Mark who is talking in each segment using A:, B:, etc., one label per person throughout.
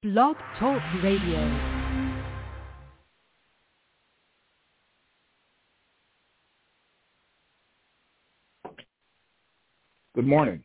A: Blog Talk Radio.
B: Good morning.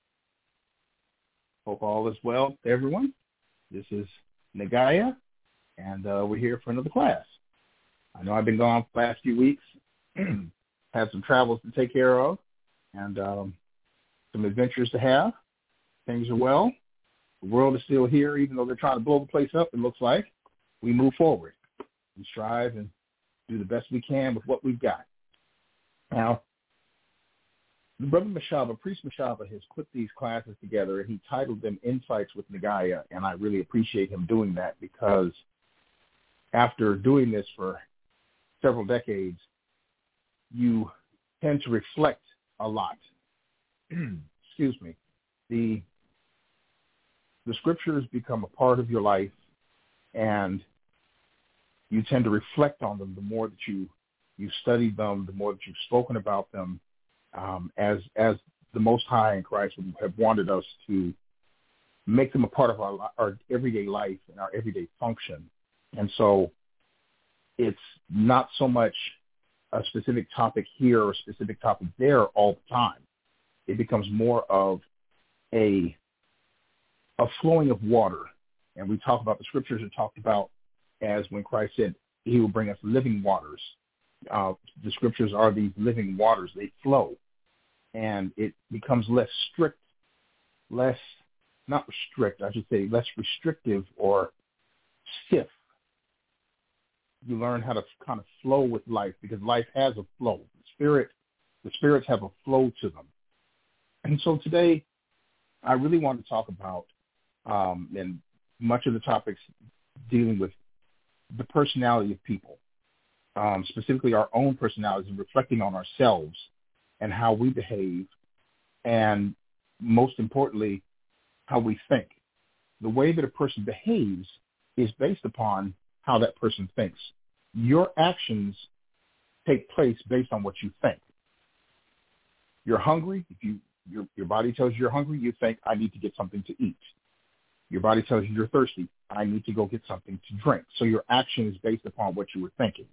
B: Hope all is well, everyone. This is Nagaya, and we're here for another class. I know I've been gone for the last few weeks, had some travels to take care of, and some adventures to have. Things are well. The world is still here, even though they're trying to blow the place up, it looks like. We move forward. We strive and do the best we can with what we've got. Now, Brother Mashaba, Priest Mashaba, has put these classes together, and he titled them Insights with Nagaya, and I really appreciate him doing that because after doing this for several decades, you tend to reflect a lot. Excuse me. The scriptures become a part of your life, and you tend to reflect on them the more that you've studied them, the more that you've spoken about them, as the Most High in Christ have wanted us to make them a part of our everyday life and our everyday function. And so it's not so much a specific topic here or a specific topic there all the time. It becomes more of a flowing of water. And we talk about the scriptures are talked about as when Christ said he will bring us living waters. The scriptures are these living waters. They flow. And it becomes less strict, less restrictive or stiff. You learn how to kind of flow with life because life has a flow. The spirits have a flow to them. And so today, I really want to talk about, and much of the topics dealing with the personality of people, specifically our own personalities and reflecting on ourselves and how we behave, and most importantly, how we think. The way that a person behaves is based upon how that person thinks. Your actions take place based on what you think. You're hungry. If your body tells you you're hungry, you think, I need to get something to eat. Your body tells you you're thirsty. I need to go get something to drink. So your action is based upon what you were thinking.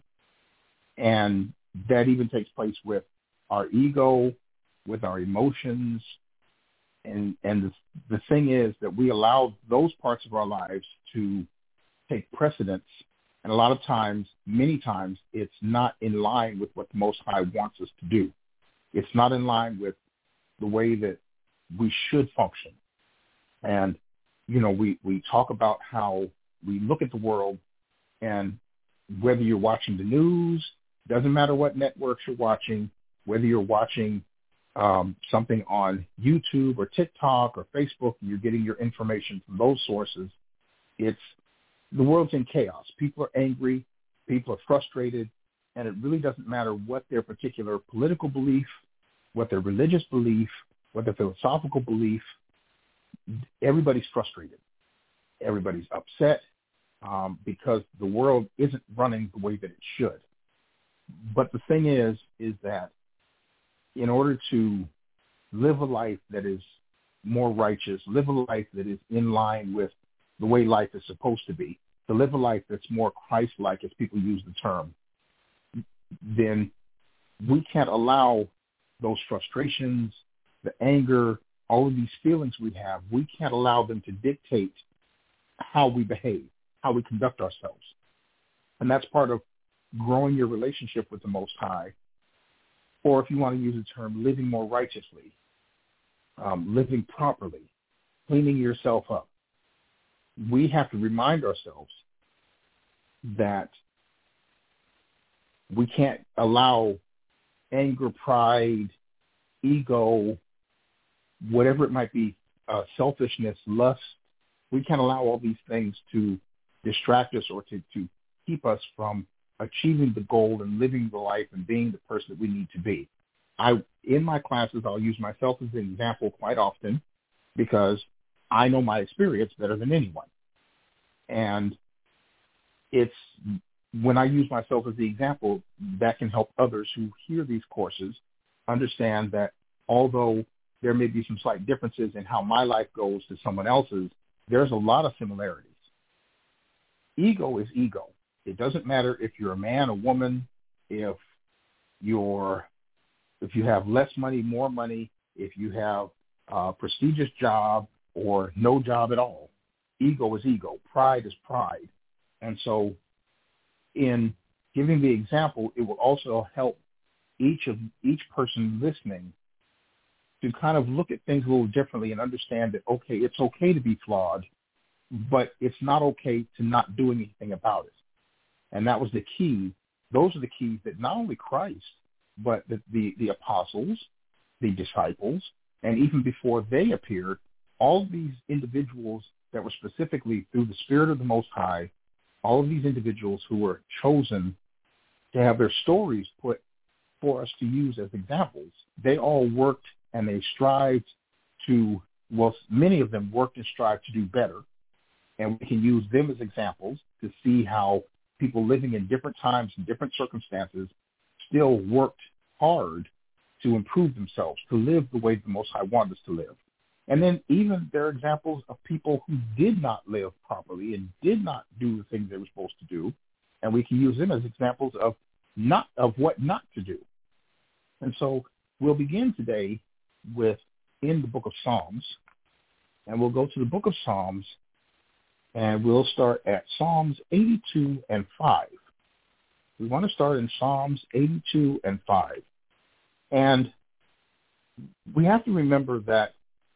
B: And that even takes place with our ego, with our emotions. And the thing is that we allow those parts of our lives to take precedence. And a lot of times, many times, it's not in line with what the Most High wants us to do. It's not in line with the way that we should function. And, we talk about how we look at the world, and whether you're watching the news, doesn't matter what networks you're watching, whether you're watching something on YouTube or TikTok or Facebook, and you're getting your information from those sources, the world's in chaos. People are angry, people are frustrated, and it really doesn't matter what their particular political belief, what their religious belief, what their philosophical belief. Everybody's frustrated. Everybody's upset because the world isn't running the way that it should. But the thing is that in order to live a life that is more righteous, live a life that is in line with the way life is supposed to be, to live a life that's more Christ-like, as people use the term, then we can't allow those frustrations, the anger, all of these feelings we have, we can't allow them to dictate how we behave, how we conduct ourselves. And that's part of growing your relationship with the Most High, or if you want to use the term, living more righteously, living properly, cleaning yourself up. We have to remind ourselves that we can't allow anger, pride, ego, whatever it might be, selfishness, lust. We can't allow all these things to distract us or to keep us from achieving the goal and living the life and being the person that we need to be. In my classes, I'll use myself as an example quite often because I know my experience better than anyone. And it's when I use myself as the example, that can help others who hear these courses understand that although there may be some slight differences in how my life goes to someone else's, there's a lot of similarities. Ego is ego. It doesn't matter if you're a man, a woman, if if you have less money, more money, if you have a prestigious job or no job at all. Ego is ego. Pride is pride. And so in giving the example, it will also help each person listening to kind of look at things a little differently and understand that, okay, it's okay to be flawed, but it's not okay to not do anything about it. And that was the key. Those are the keys that not only Christ, but the apostles, the disciples, and even before they appeared, all of these individuals that were specifically through the Spirit of the Most High, all of these individuals who were chosen to have their stories put for us to use as examples, they all worked and they strived to, well, many of them worked and strived to do better. And we can use them as examples to see how people living in different times and different circumstances still worked hard to improve themselves, to live the way the Most High wanted us to live. And then even there are examples of people who did not live properly and did not do the things they were supposed to do, and we can use them as examples of what not to do. And so we'll begin today in the book of Psalms, and we'll go to the book of Psalms, and we'll start at Psalms 82 and 5. We want to start in Psalms 82 and 5. And we have to remember that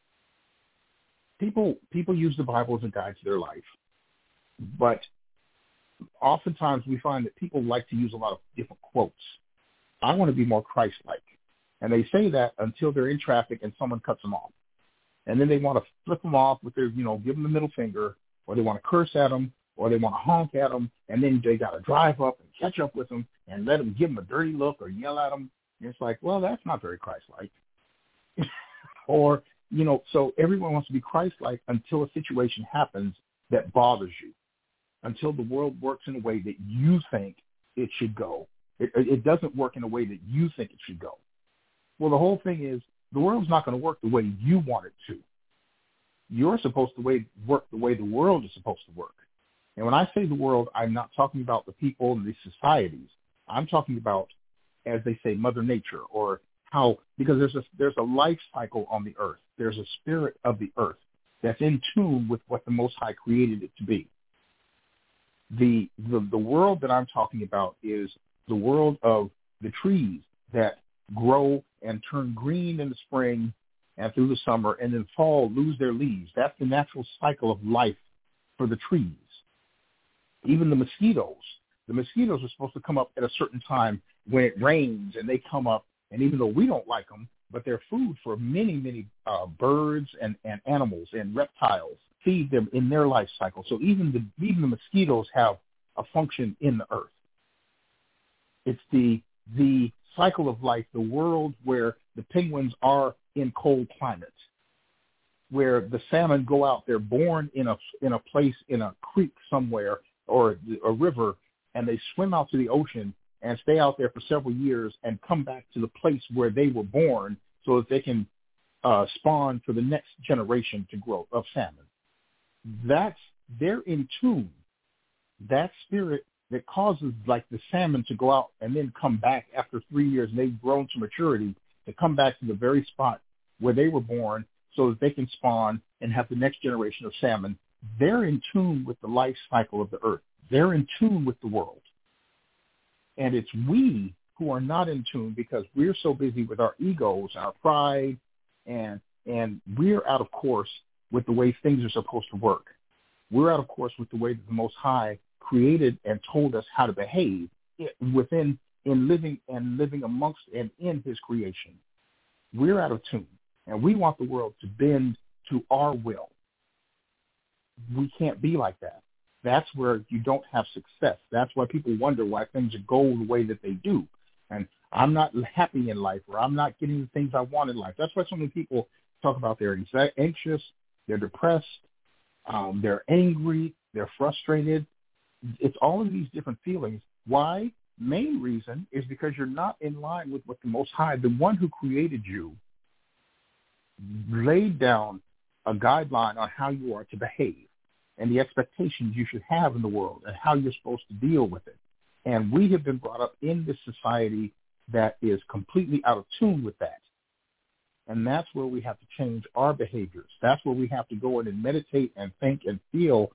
B: people use the Bible as a guide to their life. But oftentimes we find that people like to use a lot of different quotes. I want to be more Christ-like. And they say that until they're in traffic and someone cuts them off. And then they want to flip them off with their, give them the middle finger, or they want to curse at them, or they want to honk at them, and then they got to drive up and catch up with them and let them give them a dirty look or yell at them. And it's like, well, that's not very Christ-like. Or, so everyone wants to be Christ-like until a situation happens that bothers you, until the world works in a way that you think it should go. It doesn't work in a way that you think it should go. Well, the whole thing is the world's not going to work the way you want it to. You're supposed to work the way the world is supposed to work. And when I say the world, I'm not talking about the people and the societies. I'm talking about, as they say, Mother Nature, or how, because there's a life cycle on the earth. There's a spirit of the earth that's in tune with what the Most High created it to be. The world that I'm talking about is the world of the trees that grow and turn green in the spring and through the summer, and in fall lose their leaves. That's the natural cycle of life for the trees. Even the mosquitoes are supposed to come up at a certain time when it rains, and they come up, and even though we don't like them, but they're food for many, many birds and animals and reptiles, feed them in their life cycle. So even the mosquitoes have a function in the earth. It's the cycle of life, the world where the penguins are in cold climates, where the salmon go out. They're born in a place, in a creek somewhere or a river, and they swim out to the ocean and stay out there for several years and come back to the place where they were born so that they can spawn for the next generation to grow of salmon. They're in tune. That spirit that causes like the salmon to go out and then come back after 3 years and they've grown to maturity to come back to the very spot where they were born so that they can spawn and have the next generation of salmon. They're in tune with the life cycle of the earth. They're in tune with the world. And it's we who are not in tune because we're so busy with our egos, our pride, and we're out of course with the way things are supposed to work. We're out of course with the way that the Most High created and told us how to behave in living amongst and in his creation. We're out of tune, and we want the world to bend to our will. We can't be like that. That's where you don't have success. That's why people wonder why things go the way that they do. And I'm not happy in life, or I'm not getting the things I want in life. That's why so many people talk about they're anxious, they're depressed, they're angry, they're frustrated. It's all of these different feelings. Why? Main reason is because you're not in line with what the Most High, the one who created you, laid down a guideline on how you are to behave. and the expectations you should have in the world and how you're supposed to deal with it. And we have been brought up in this society that is completely out of tune with that. And that's where we have to change our behaviors. That's where we have to go in and meditate and think and feel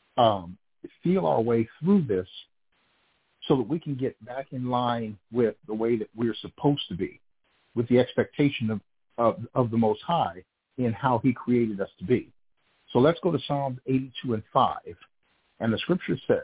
B: our way through this so that we can get back in line with the way that we're supposed to be, with the expectation of the Most High in how he created us to be. So let's go to Psalms 82 and 5. And the scripture says,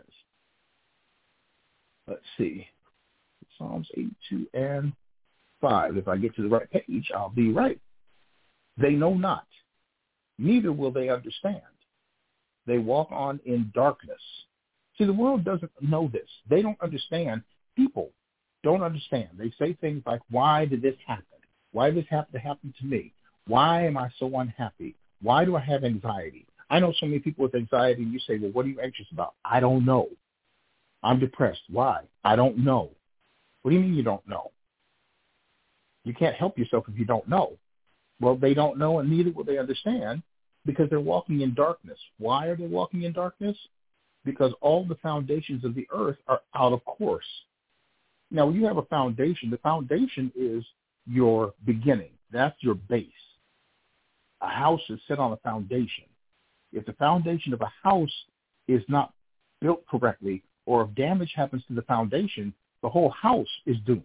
B: let's see, Psalms 82 and 5. If I get to the right page, I'll be right. They know not, neither will they understand. They walk on in darkness. See, the world doesn't know this. They don't understand. People don't understand. They say things like, why did this happen? Why did this have to happen to me? Why am I so unhappy? Why do I have anxiety? I know so many people with anxiety, and you say, well, what are you anxious about? I don't know. I'm depressed. Why? I don't know. What do you mean you don't know? You can't help yourself if you don't know. Well, they don't know, and neither will they understand, because they're walking in darkness. Why are they walking in darkness? Because all the foundations of the earth are out of course. Now, when you have a foundation, the foundation is your beginning. That's your base. A house is set on a foundation. If the foundation of a house is not built correctly, or if damage happens to the foundation, the whole house is doomed.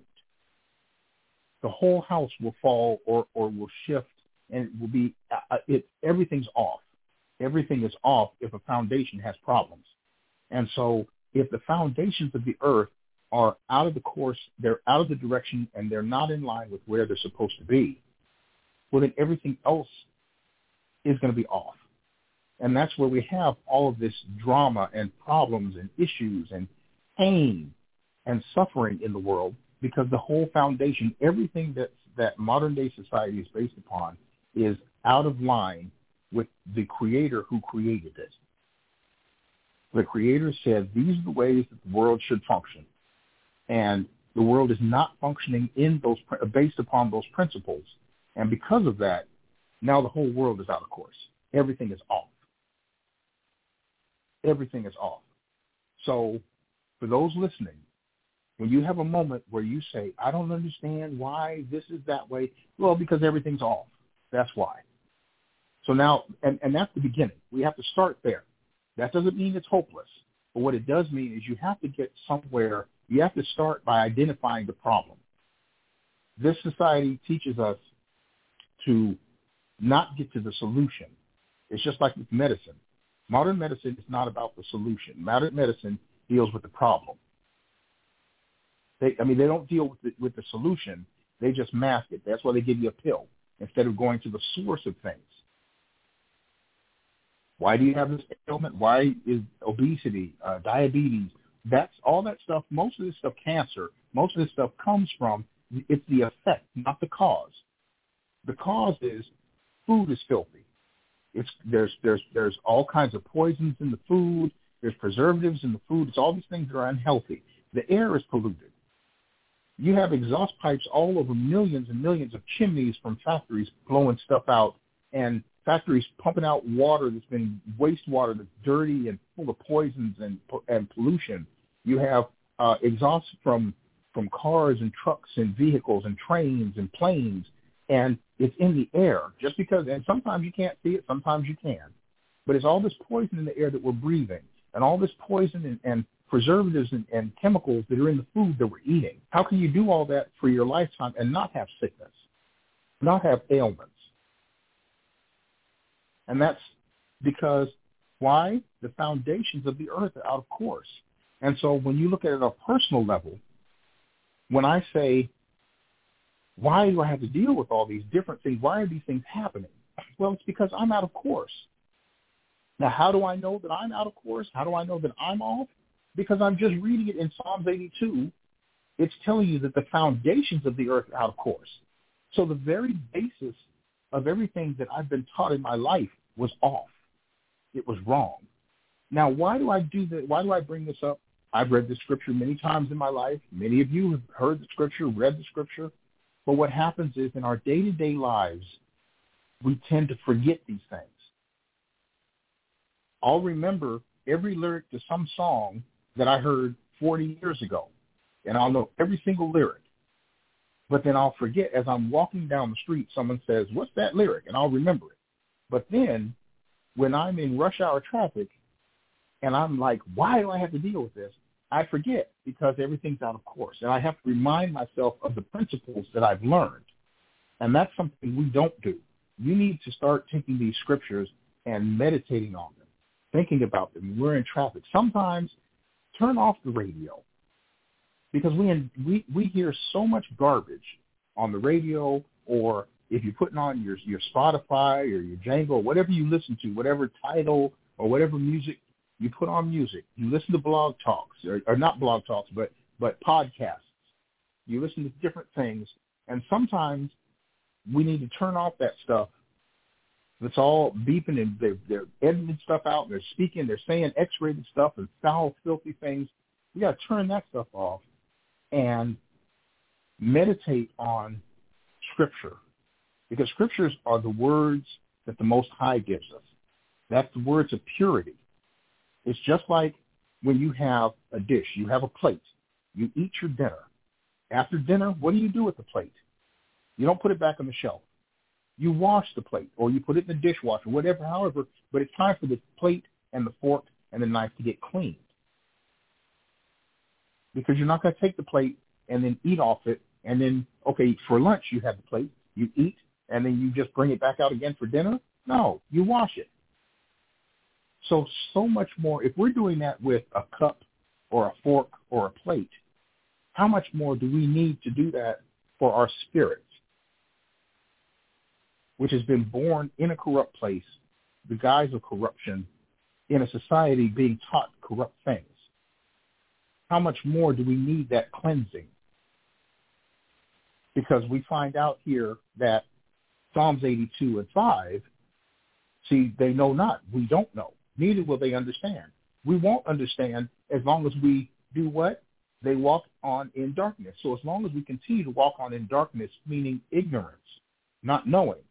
B: The whole house will fall or will shift, and it will be everything's off. Everything is off if a foundation has problems. And so if the foundations of the earth are out of the course, they're out of the direction, and they're not in line with where they're supposed to be, well, then everything else is going to be off. And that's where we have all of this drama and problems and issues and pain and suffering in the world, because the whole foundation, everything that modern-day society is based upon, is out of line with the Creator who created it. The Creator said, these are the ways that the world should function. And the world is not functioning based upon those principles. And because of that, now the whole world is out of course. Everything is off. Everything is off. So for those listening, when you have a moment where you say, I don't understand why this is that way, well, because everything's off. That's why. So now, and that's the beginning. We have to start there. That doesn't mean it's hopeless. But what it does mean is you have to get somewhere. You have to start by identifying the problem. This society teaches us to not get to the solution. It's just like with medicine. Modern medicine is not about the solution. Modern medicine deals with the problem. They don't deal with the solution. They just mask it. That's why they give you a pill instead of going to the source of things. Why do you have this ailment? Why is obesity, diabetes? That's all that stuff. Most of this stuff, cancer, most of this stuff comes from, it's the effect, not the cause. The cause is food is filthy. There's all kinds of poisons in the food. There's preservatives in the food. It's all these things that are unhealthy. The air is polluted. You have exhaust pipes all over millions and millions of chimneys from factories blowing stuff out, and factories pumping out water that's been wastewater that's dirty and full of poisons and pollution. You have exhaust from cars and trucks and vehicles and trains and planes, and it's in the air just because, and sometimes you can't see it, sometimes you can. But it's all this poison in the air that we're breathing, and all this poison and preservatives and chemicals that are in the food that we're eating. How can you do all that for your lifetime and not have sickness, not have ailments? And that's because, why? The foundations of the earth are out of course. And so when you look at it at a personal level, when I say, why do I have to deal with all these different things? Why are these things happening? Well, it's because I'm out of course. Now, how do I know that I'm out of course? How do I know that I'm off? Because I'm just reading it in Psalms 82. It's telling you that the foundations of the earth are out of course. So the very basis of everything that I've been taught in my life was off. It was wrong. Now, why do I do that? Why do I bring this up? I've read the scripture many times in my life. Many of you have heard the scripture, read the scripture. But what happens is in our day-to-day lives, we tend to forget these things. I'll remember every lyric to some song that I heard 40 years ago, and I'll know every single lyric. But then I'll forget as I'm walking down the street, someone says, what's that lyric? And I'll remember it. But then when I'm in rush hour traffic and I'm like, why do I have to deal with this? I forget because everything's out of course. And I have to remind myself of the principles that I've learned. And that's something we don't do. You need to start taking these scriptures and meditating on them, thinking about them. We're in traffic. Sometimes turn off the radio because we hear so much garbage on the radio, or if you're putting on your Spotify or your Django, whatever you listen to, whatever title or whatever music you put on music, you listen to blog talks, or not blog talks, but podcasts. You listen to different things, and sometimes we need to turn off that stuff that's all beeping, and they're editing stuff out, and they're speaking, they're saying X-rated stuff and foul, filthy things. We got to turn that stuff off and meditate on Scripture, because Scriptures are the words that the Most High gives us. That's the words of purity. It's just like when you have a dish, you have a plate, you eat your dinner. After dinner, what do you do with the plate? You don't put it back on the shelf. You wash the plate, or you put it in the dishwasher, whatever, however, but it's time for the plate and the fork and the knife to get cleaned. Because you're not going to take the plate and then eat off it, and then, okay, for lunch you have the plate, you eat, and then you just bring it back out again for dinner? No, you wash it. So much more. If we're doing that with a cup or a fork or a plate, how much more do we need to do that for our spirits, which has been born in a corrupt place, the guise of corruption, in a society being taught corrupt things? How much more do we need that cleansing? Because we find out here that Psalms 82:5, see, they know not. We don't know. Neither will they understand. We won't understand as long as we do what? They walk on in darkness. So as long as we continue to walk on in darkness, meaning ignorance, not knowing,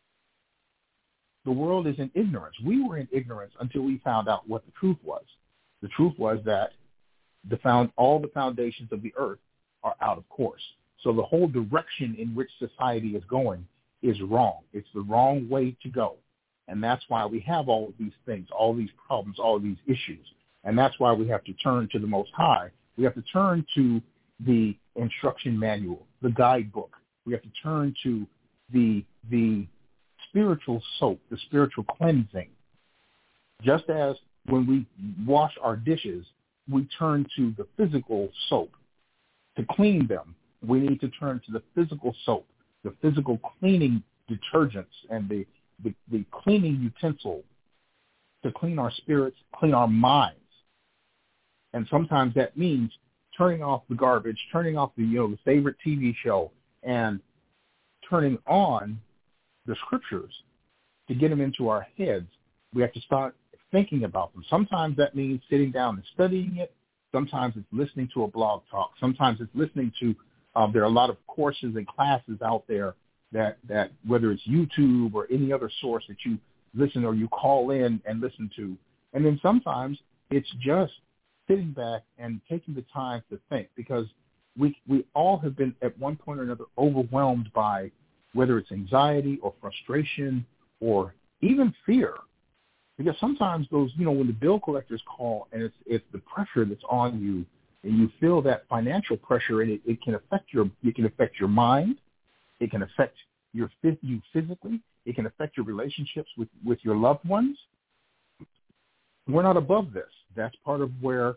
B: the world is in ignorance. We were in ignorance until we found out what the truth was. The truth was that all the foundations of the earth are out of course. So the whole direction in which society is going is wrong. It's the wrong way to go. And that's why we have all of these things, all these problems, all of these issues. And that's why we have to turn to the Most High. We have to turn to the instruction manual, the guidebook. We have to turn to the spiritual soap, the spiritual cleansing. Just as when we wash our dishes, we turn to the physical soap to clean them. We need to turn to the physical soap, the physical cleaning detergents, and the cleaning utensil to clean our spirits, clean our minds. And sometimes that means turning off the garbage, turning off the favorite TV show, and turning on the scriptures to get them into our heads. We have to start thinking about them. Sometimes that means sitting down and studying it. Sometimes it's listening to a blog talk. Sometimes it's listening to, there are a lot of courses and classes out there that whether it's YouTube or any other source that you listen or you call in and listen to. And then sometimes it's just sitting back and taking the time to think, because we all have been at one point or another overwhelmed by whether it's anxiety or frustration or even fear. Because sometimes those, when the bill collectors call and it's the pressure that's on you, and you feel that financial pressure, and it can affect your mind, it can affect you physically, it can affect your relationships with your loved ones. We're not above this. That's part of where,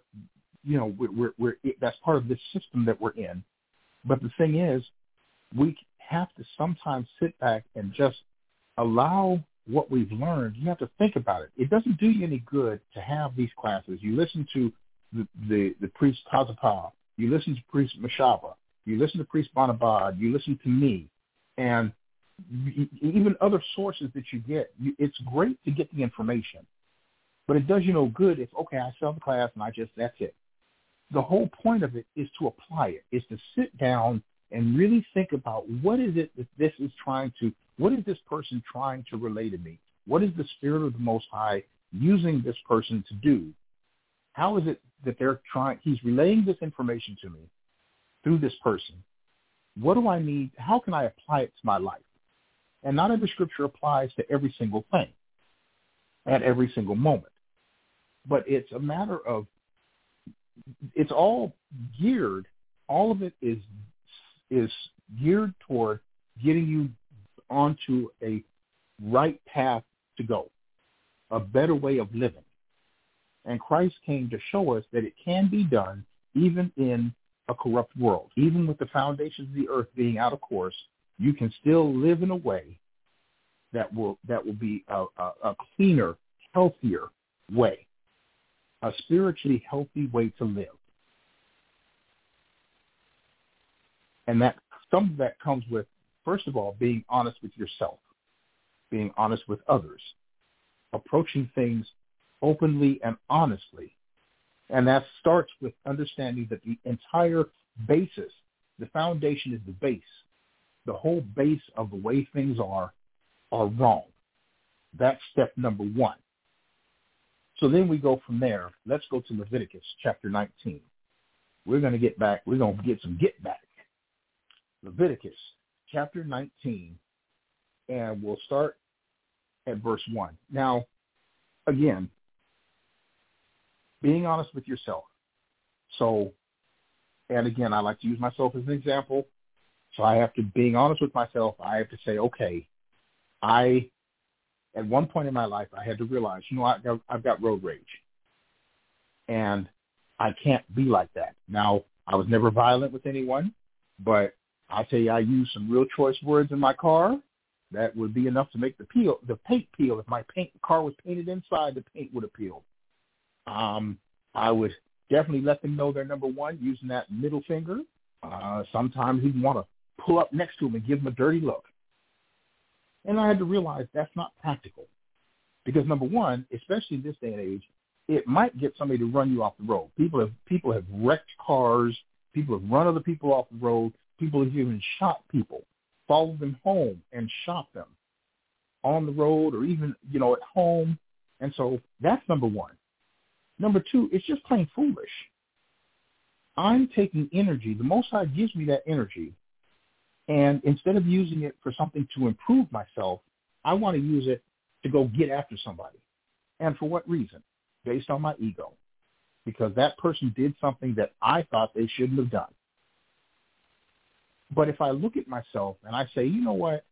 B: that's part of this system that we're in. But the thing is, we have to sometimes sit back and just allow what we've learned. You have to think about it. It doesn't do you any good to have these classes. You listen to the priest Tazapah, you listen to priest Mashaba, you listen to priest Bonabad, you listen to me, and even other sources that you get. It's great to get the information, but it does you no good if, okay, I sell the class and that's it. The whole point of it is to apply it, is to sit down and really think about what is it that what is this person trying to relay to me? What is the Spirit of the Most High using this person to do? How is it that he's relaying this information to me through this person? What do I need? How can I apply it to my life? And not every scripture applies to every single thing at every single moment. But it's a matter of, it's all geared, all of it is geared toward getting you onto a right path to go, a better way of living. And Christ came to show us that it can be done even in a corrupt world. Even with the foundations of the earth being out of course, you can still live in a way that will be a cleaner, healthier way, a spiritually healthy way to live. And that some of that comes with, first of all, being honest with yourself, being honest with others, approaching things openly and honestly. And that starts with understanding that the entire basis, the foundation is the base. The whole base of the way things are wrong. That's step number one. So then we go from there. Let's go to Leviticus chapter 19. We're going to get back. We're going to get some get back. Leviticus chapter 19, and we'll start at verse 1. Now, again, being honest with yourself. So, and again, I like to use myself as an example. So I have to, being honest with myself, I have to say, okay, at one point in my life, I had to realize, I've got road rage. And I can't be like that. Now, I was never violent with anyone, but I'll tell you, I used some real choice words in my car. That would be enough to make the paint peel. If my car was painted inside, the paint would have peeled. I would definitely let them know they're number one using that middle finger. Sometimes even want to pull up next to them and give them a dirty look. And I had to realize that's not practical. Because number one, especially in this day and age, it might get somebody to run you off the road. People have wrecked cars. People have run other people off the road. People have even shot people, followed them home and shot them on the road or even, at home. And so that's number one. Number two, it's just plain foolish. I'm taking energy. The Most High gives me that energy. And instead of using it for something to improve myself, I want to use it to go get after somebody. And for what reason? Based on my ego. Because that person did something that I thought they shouldn't have done. But if I look at myself and I say, you know what?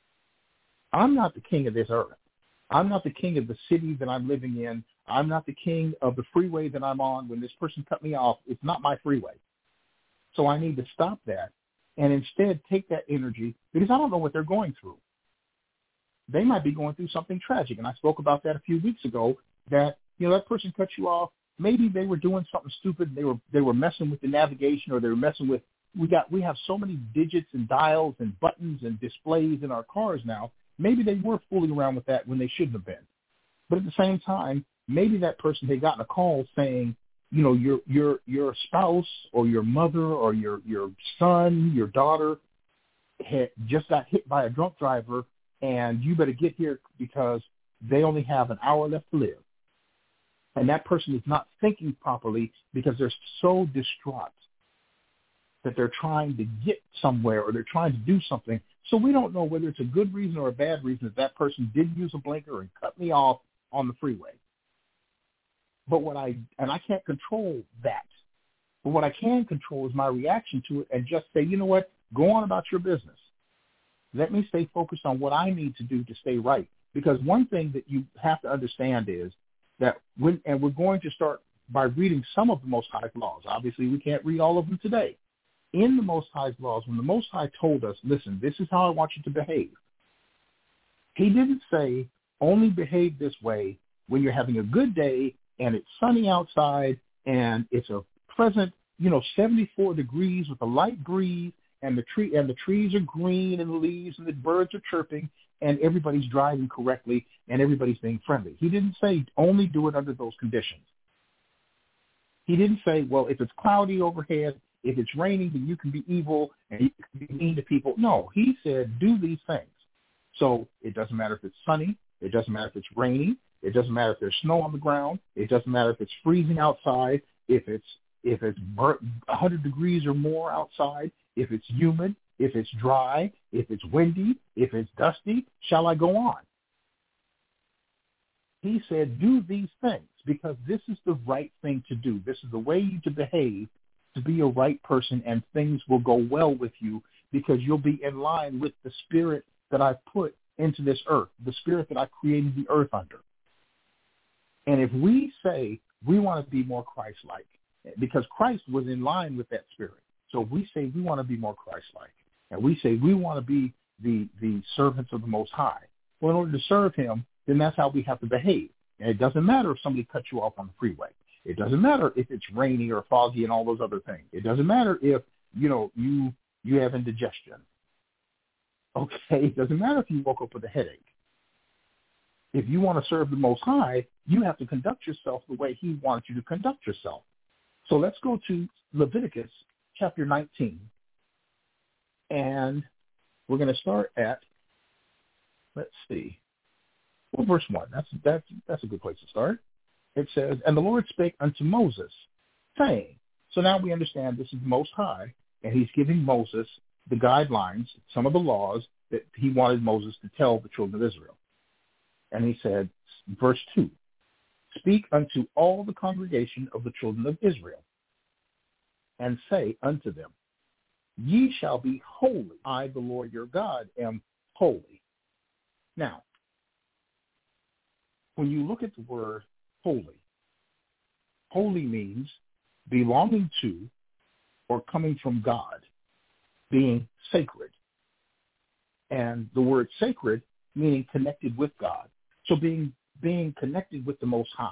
B: I'm not the king of this earth. I'm not the king of the city that I'm living in. I'm not the king of the freeway that I'm on. When this person cut me off, it's not my freeway. So I need to stop that and instead take that energy, because I don't know what they're going through. They might be going through something tragic. And I spoke about that a few weeks ago, that, that person cut you off. Maybe they were doing something stupid. They were messing with the navigation, or they were messing with, we have so many digits and dials and buttons and displays in our cars now. Maybe they were fooling around with that when they shouldn't have been. But at the same time, maybe that person had gotten a call saying, your spouse or your mother or your son, your daughter had just got hit by a drunk driver, and you better get here because they only have an hour left to live. And that person is not thinking properly because they're so distraught that they're trying to get somewhere or they're trying to do something. So we don't know whether it's a good reason or a bad reason that person did use a blinker and cut me off on the freeway. But I can't control that. But what I can control is my reaction to it and just say, you know what, go on about your business. Let me stay focused on what I need to do to stay right. Because one thing that you have to understand is that we're going to start by reading some of the Most High's laws. Obviously, we can't read all of them today. In the Most High's laws, when the Most High told us, listen, this is how I want you to behave, he didn't say only behave this way when you're having a good day and it's sunny outside and it's a pleasant, 74 degrees with a light breeze and the trees are green and the leaves and the birds are chirping and everybody's driving correctly and everybody's being friendly. He didn't say only do it under those conditions. He didn't say, well, if it's cloudy overhead, if it's raining, then you can be evil and you can be mean to people. No, he said do these things. So it doesn't matter if it's sunny. It doesn't matter if it's raining. It doesn't matter if there's snow on the ground. It doesn't matter if it's freezing outside, if it's 100 degrees or more outside, if it's humid, if it's dry, if it's windy, if it's dusty. Shall I go on? He said, do these things because this is the right thing to do. This is the way you to behave, to be a right person, and things will go well with you because you'll be in line with the spirit that I put into this earth, the spirit that I created the earth under. And if we say we want to be more Christ-like, because Christ was in line with that spirit. So if we say we want to be more Christ-like, and we say we want to be the servants of the Most High, well, in order to serve him, then that's how we have to behave. And it doesn't matter if somebody cuts you off on the freeway. It doesn't matter if it's rainy or foggy and all those other things. It doesn't matter if, you have indigestion. Okay, it doesn't matter if you woke up with a headache. If you want to serve the Most High, you have to conduct yourself the way he wants you to conduct yourself. So let's go to Leviticus chapter 19. And we're going to start at, let's see, verse 1. That's a good place to start. It says, and the Lord spake unto Moses, saying, so now we understand this is the Most High, and he's giving Moses the guidelines, some of the laws that he wanted Moses to tell the children of Israel. And he said, verse 2, speak unto all the congregation of the children of Israel, and say unto them, ye shall be holy. I, the Lord your God, am holy. Now, when you look at the word holy, holy means belonging to or coming from God, being sacred. And the word sacred meaning connected with God. So being connected with the Most High.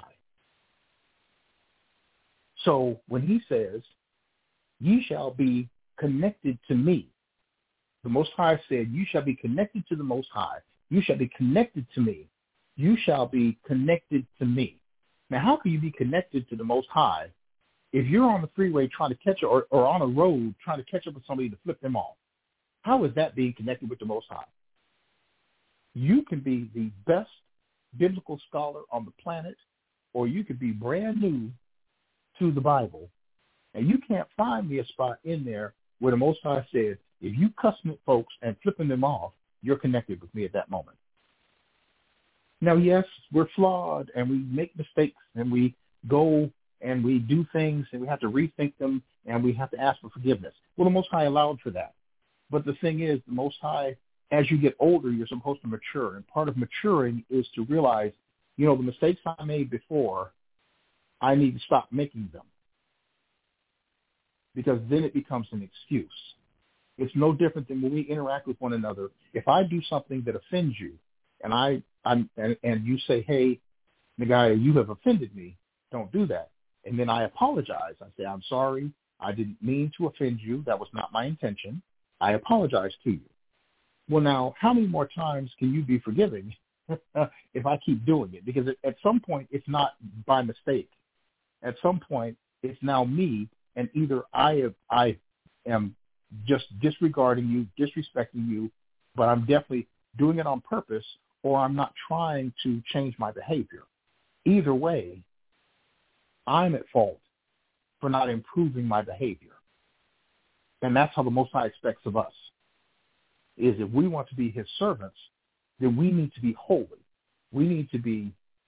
B: So when he says, ye shall be connected to me, the Most High said, you shall be connected to the Most High. You shall be connected to me. You shall be connected to me. Now, how can you be connected to the Most High if you're on the freeway trying to catch or on a road trying to catch up with somebody to flip them off? How is that being connected with the Most High? You can be the best biblical scholar on the planet, or you could be brand new to the Bible, and you can't find me a spot in there where the Most High said, if you cussing at folks and flipping them off, you're connected with me at that moment. Now, yes, we're flawed, and we make mistakes, and we go and we do things, and we have to rethink them, and we have to ask for forgiveness. Well, the Most High allowed for that. But the thing is, the Most High, as you get older, you're supposed to mature. And part of maturing is to realize, the mistakes I made before, I need to stop making them. Because then it becomes an excuse. It's no different than when we interact with one another. If I do something that offends you, and you say, hey, Nagaya, you have offended me, don't do that. And then I apologize. I say, I'm sorry. I didn't mean to offend you. That was not my intention. I apologize to you. Well, now, how many more times can you be forgiving if I keep doing it? Because at some point, it's not by mistake. At some point, it's now me, and either I am just disregarding you, disrespecting you, but I'm definitely doing it on purpose, or I'm not trying to change my behavior. Either way, I'm at fault for not improving my behavior. And that's how the Most High expects of us, is if we want to be his servants, then we need to be holy. We need to be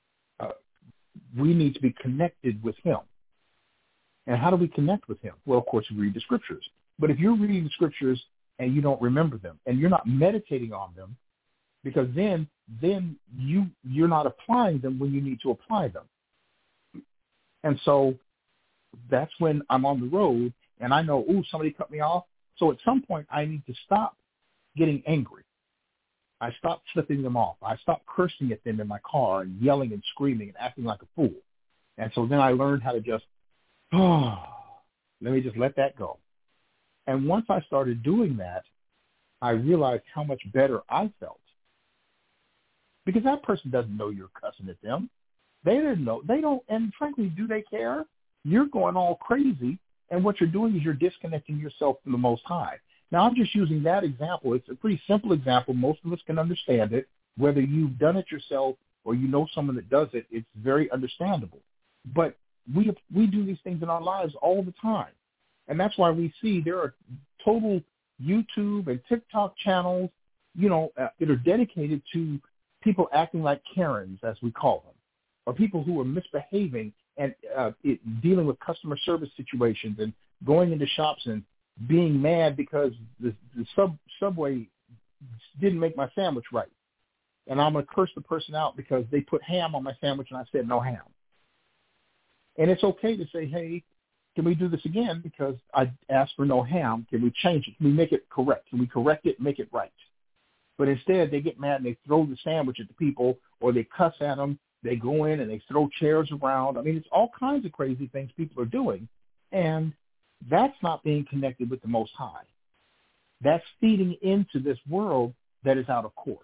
B: connected with him. And how do we connect with him? Well, of course, we read the scriptures. But if you're reading the scriptures and you don't remember them, and you're not meditating on them, because then you're not applying them when you need to apply them. And so that's when I'm on the road and I know, somebody cut me off. So at some point I need to stop getting angry. I stop flipping them off. I stop cursing at them in my car and yelling and screaming and acting like a fool. And so then I learned how to just, let me just let that go. And once I started doing that, I realized how much better I felt. Because that person doesn't know you're cussing at them. They didn't know. They don't, and frankly, do they care? You're going all crazy, and what you're doing is you're disconnecting yourself from the Most High. Now, I'm just using that example. It's a pretty simple example. Most of us can understand it, whether you've done it yourself or you know someone that does it, it's very understandable. But we do these things in our lives all the time. And that's why we see there are total YouTube and TikTok channels, that are dedicated to people acting like Karens, as we call them, or people who are misbehaving and dealing with customer service situations and going into shops and being mad because the Subway didn't make my sandwich right. And I'm going to curse the person out because they put ham on my sandwich and I said no ham. And it's okay to say, hey, can we do this again because I asked for no ham? Can we change it? Can we make it correct? Can we correct it and make it right? But instead, they get mad and they throw the sandwich at the people, or they cuss at them. They go in and they throw chairs around. I mean, it's all kinds of crazy things people are doing. And that's not being connected with the Most High. That's feeding into this world that is out of course.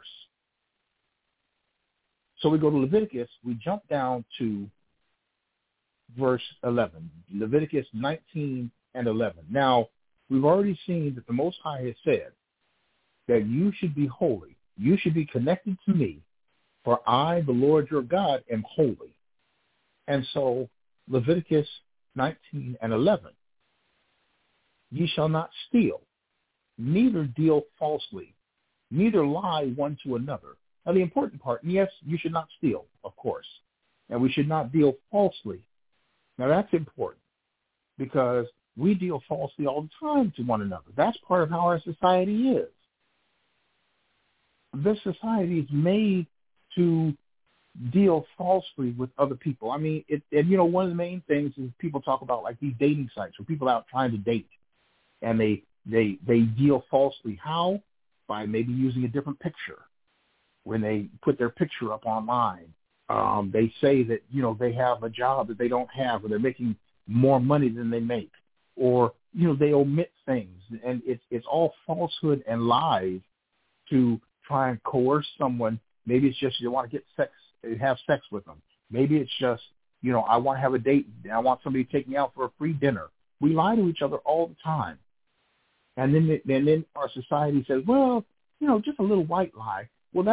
B: So we go to Leviticus. We jump down to verse 11, Leviticus 19 and 11. Now, we've already seen that the Most High has said that you should be holy. You should be connected to me, for I, the Lord your God, am holy. And so Leviticus 19 and 11, ye shall not steal, neither deal falsely, neither lie one to another. Now, the important part, yes, you should not steal, of course, and we should not deal falsely. Now, that's important because we deal falsely all the time to one another. That's part of how our society is. This society is made to deal falsely with other people. I mean, one of the main things is people talk about like these dating sites where people are out trying to date, and they deal falsely. How? By maybe using a different picture. When they put their picture up online, they say that, they have a job that they don't have, or they're making more money than they make, or, they omit things. And it's all falsehood and lies to try and coerce someone. Maybe it's just you want to have sex with them. Maybe it's just, I want to have a date. I want somebody to take me out for a free dinner. We lie to each other all the time. And then our society says, well, just a little white lie. Well,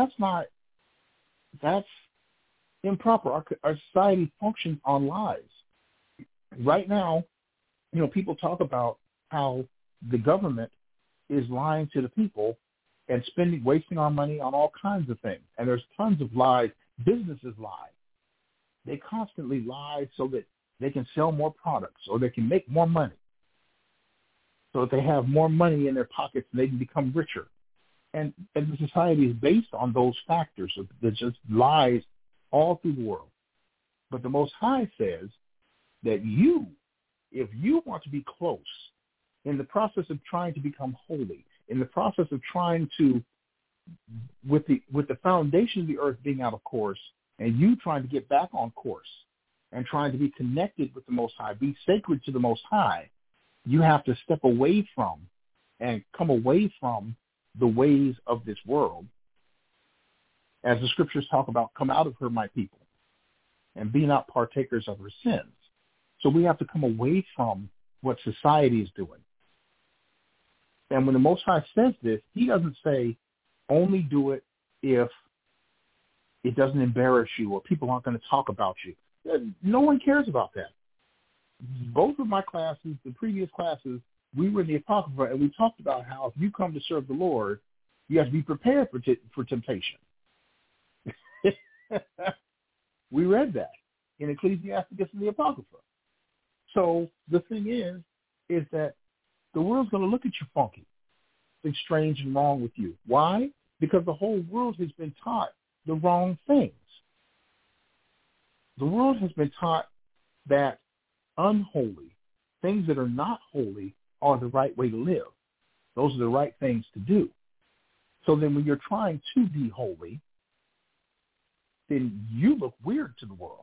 B: that's improper. Our society functions on lies. Right now, people talk about how the government is lying to the people and wasting our money on all kinds of things. And there's tons of lies. Businesses lie. They constantly lie so that they can sell more products or they can make more money, so that they have more money in their pockets and they can become richer. And the society is based on those factors. So there's just lies all through the world. But the Most High says that if you want to be close in the process of trying to become holy, in the process of trying to, with the foundation of the earth being out of course, and you trying to get back on course and trying to be connected with the Most High, be sacred to the Most High, you have to step away from and come away from the ways of this world. As the scriptures talk about, come out of her, my people, and be not partakers of her sins. So we have to come away from what society is doing. And when the Most High says this, he doesn't say only do it if it doesn't embarrass you or people aren't going to talk about you. No one cares about that. Both of my classes, the previous classes, we were in the Apocrypha, and we talked about how if you come to serve the Lord, you have to be prepared for temptation. We read that in Ecclesiasticus and the Apocrypha. So the thing is that the world's going to look at you funky, something strange and wrong with you. Why? Because the whole world has been taught the wrong things. The world has been taught that unholy, things that are not holy, are the right way to live. Those are the right things to do. So then when you're trying to be holy, then you look weird to the world.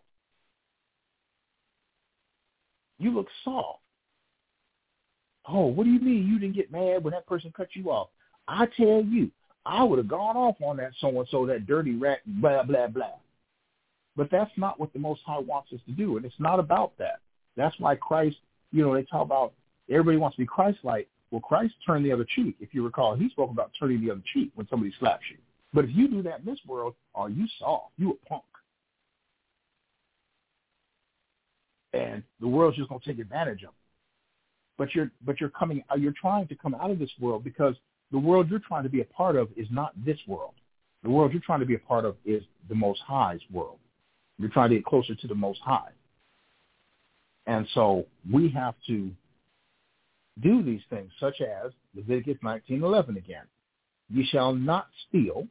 B: You look soft. Oh, what do you mean you didn't get mad when that person cut you off? I tell you, I would have gone off on that so-and-so, that dirty rat, blah, blah, blah. But that's not what the Most High wants us to do, and it's not about that. That's why Christ, they talk about everybody wants to be Christ-like. Well, Christ turned the other cheek. If you recall, he spoke about turning the other cheek when somebody slaps you. But if you do that in this world, oh, you soft. You a punk. and the world's just going to take advantage of them. But you're trying to come out of this world because the world you're trying to be a part of is not this world. The world you're trying to be a part of is the Most High's world. You're trying to get closer to the Most High. And so we have to do these things, such as Leviticus 19:11 again. You shall not steal,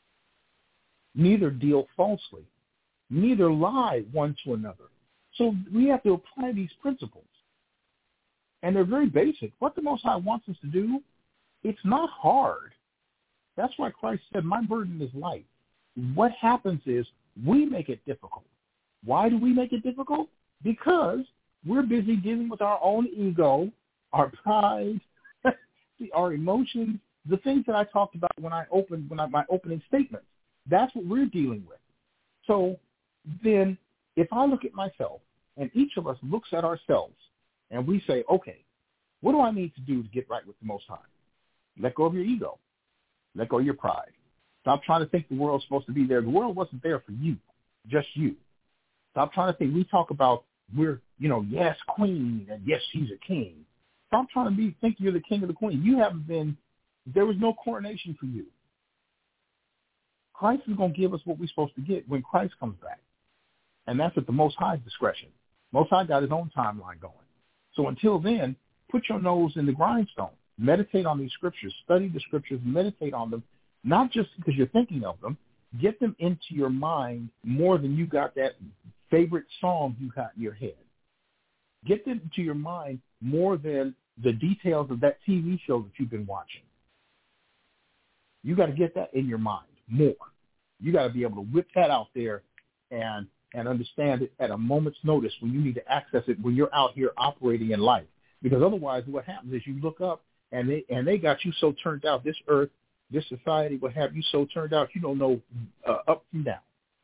B: neither deal falsely, neither lie one to another. So we have to apply these principles. And they're very basic. What the Most High wants us to do, it's not hard. That's why Christ said, my burden is light. What happens is we make it difficult. Why do we make it difficult? Because we're busy dealing with our own ego, our pride, our emotions, the things that I talked about my opening statements. That's what we're dealing with. So then if I look at myself and each of us looks at ourselves and we say, okay, what do I need to do to get right with the Most High? Let go of your ego. Let go of your pride. Stop trying to think the world's supposed to be there. The world wasn't there for you, just you. Stop trying to think. We talk about yes, queen, and yes, she's a king. Stop trying to think you're the king or the queen. You haven't been, there was no coronation for you. Christ is going to give us what we're supposed to get when Christ comes back. And that's at the Most High's discretion. Most High got his own timeline going. So until then, put your nose in the grindstone. Meditate on these scriptures. Study the scriptures. Meditate on them, not just because you're thinking of them. Get them into your mind more than you got that favorite song you got in your head. Get them into your mind more than the details of that TV show that you've been watching. You got to get that in your mind more. You got to be able to whip that out there and understand it at a moment's notice when you need to access it when you're out here operating in life. Because otherwise what happens is you look up and they got you so turned out, this earth, this society, what have you so turned out, you don't know up from down.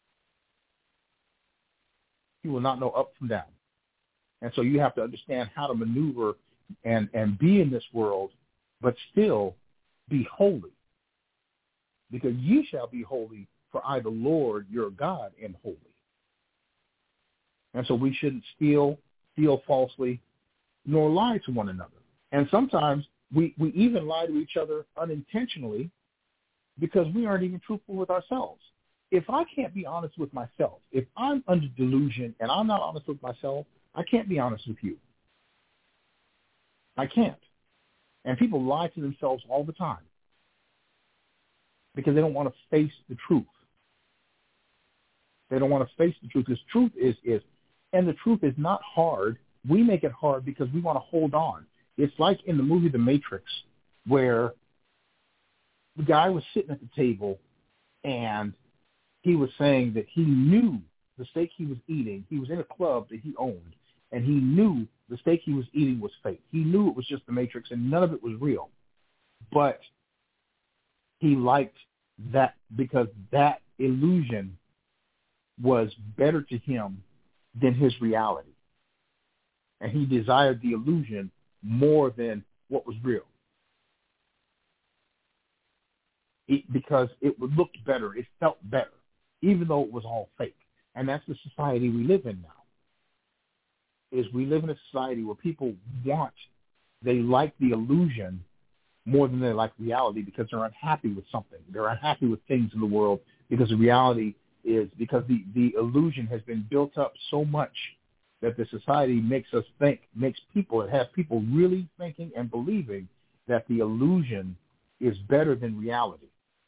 B: You will not know up from down. And so you have to understand how to maneuver and be in this world, but still be holy. Because ye shall be holy, for I, the Lord, your God, am holy. And so we shouldn't steal falsely, nor lie to one another. And sometimes we even lie to each other unintentionally because we aren't even truthful with ourselves. If I can't be honest with myself, if I'm under delusion and I'm not honest with myself, I can't be honest with you. I can't. And people lie to themselves all the time because they don't want to face the truth. They don't want to face the truth. Because truth is, and the truth is not hard. We make it hard because we want to hold on. It's like in the movie The Matrix, where the guy was sitting at the table and he was saying that he knew the steak he was eating. He was in a club that he owned, and he knew the steak he was eating was fake. He knew it was just the Matrix, and none of it was real. But he liked that because that illusion was better to him than his reality. And he desired the illusion more than what was real. Because it would look better. It felt better, even though it was all fake. And that's the society we live in now. Is we live in a society where people they like the illusion more than they like reality because they're unhappy with something. They're unhappy with things in the world because the reality is because the illusion has been built up so much that the society makes people really thinking and believing that the illusion is better than reality.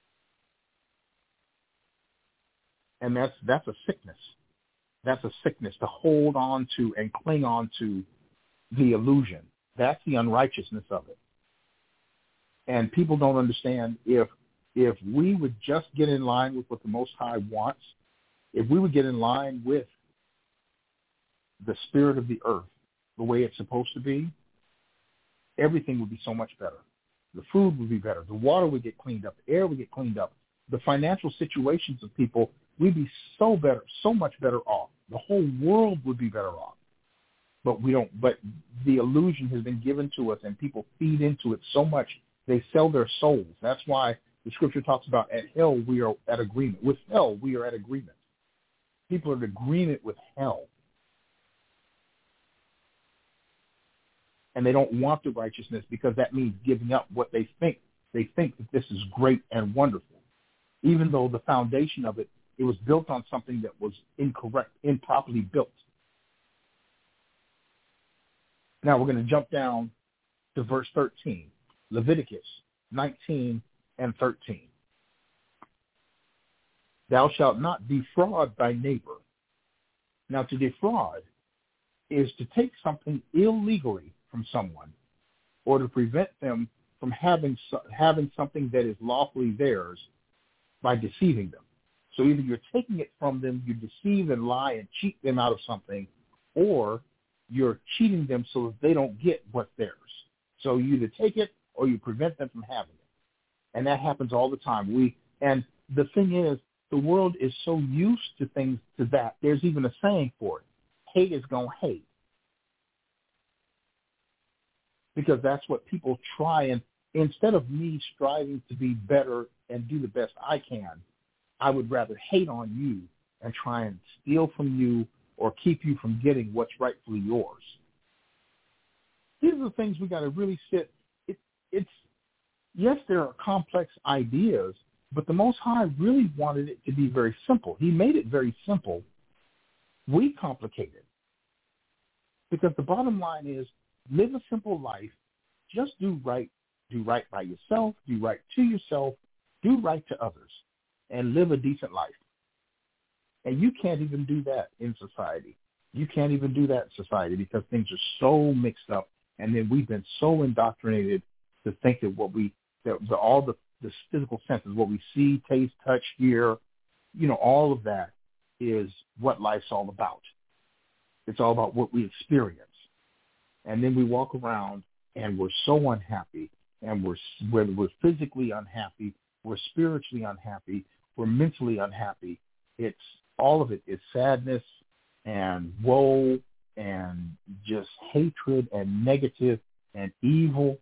B: And that's a sickness. That's a sickness to hold on to and cling on to the illusion. That's the unrighteousness of it. And people don't understand if we would just get in line with what the Most High wants, if we would get in line with the spirit of the earth, the way it's supposed to be, everything would be so much better. The food would be better. The water would get cleaned up. The air would get cleaned up. The financial situations of people, we'd be so much better off. The whole world would be better off. But we don't. But the illusion has been given to us, and people feed into it so much they sell their souls. That's why the scripture talks about at hell we are at agreement. With hell we are at agreement. People are in agreement with hell. And they don't want the righteousness because that means giving up what they think. They think that this is great and wonderful, even though the foundation of it, it was built on something that was incorrect, improperly built. Now we're going to jump down to verse 13, Leviticus 19 and 13. Thou shalt not defraud thy neighbor. Now, to defraud is to take something illegally from someone or to prevent them from having something that is lawfully theirs by deceiving them. So either you're taking it from them, you deceive and lie and cheat them out of something, or you're cheating them so that they don't get what's theirs. So you either take it or you prevent them from having it. And that happens all the time. And the thing is, the world is so used to things to that. There's even a saying for it. Hate is going to hate. Because that's what people try. And instead of me striving to be better and do the best I can, I would rather hate on you and try and steal from you or keep you from getting what's rightfully yours. These are the things we got to really sit. Yes, there are complex ideas, but the Most High really wanted it to be very simple. He made it very simple. We complicate it. Because the bottom line is, live a simple life. Just do right. Do right by yourself. Do right to yourself. Do right to others. And live a decent life. And you can't even do that in society. You can't even do that in society because things are so mixed up. And then we've been so indoctrinated to think that all the physical senses, what we see, taste, touch, hear, all of that is what life's all about. It's all about what we experience. And then we walk around and we're so unhappy, and we're physically unhappy, we're spiritually unhappy, we're mentally unhappy. It's all of it is sadness and woe and just hatred and negative and evil.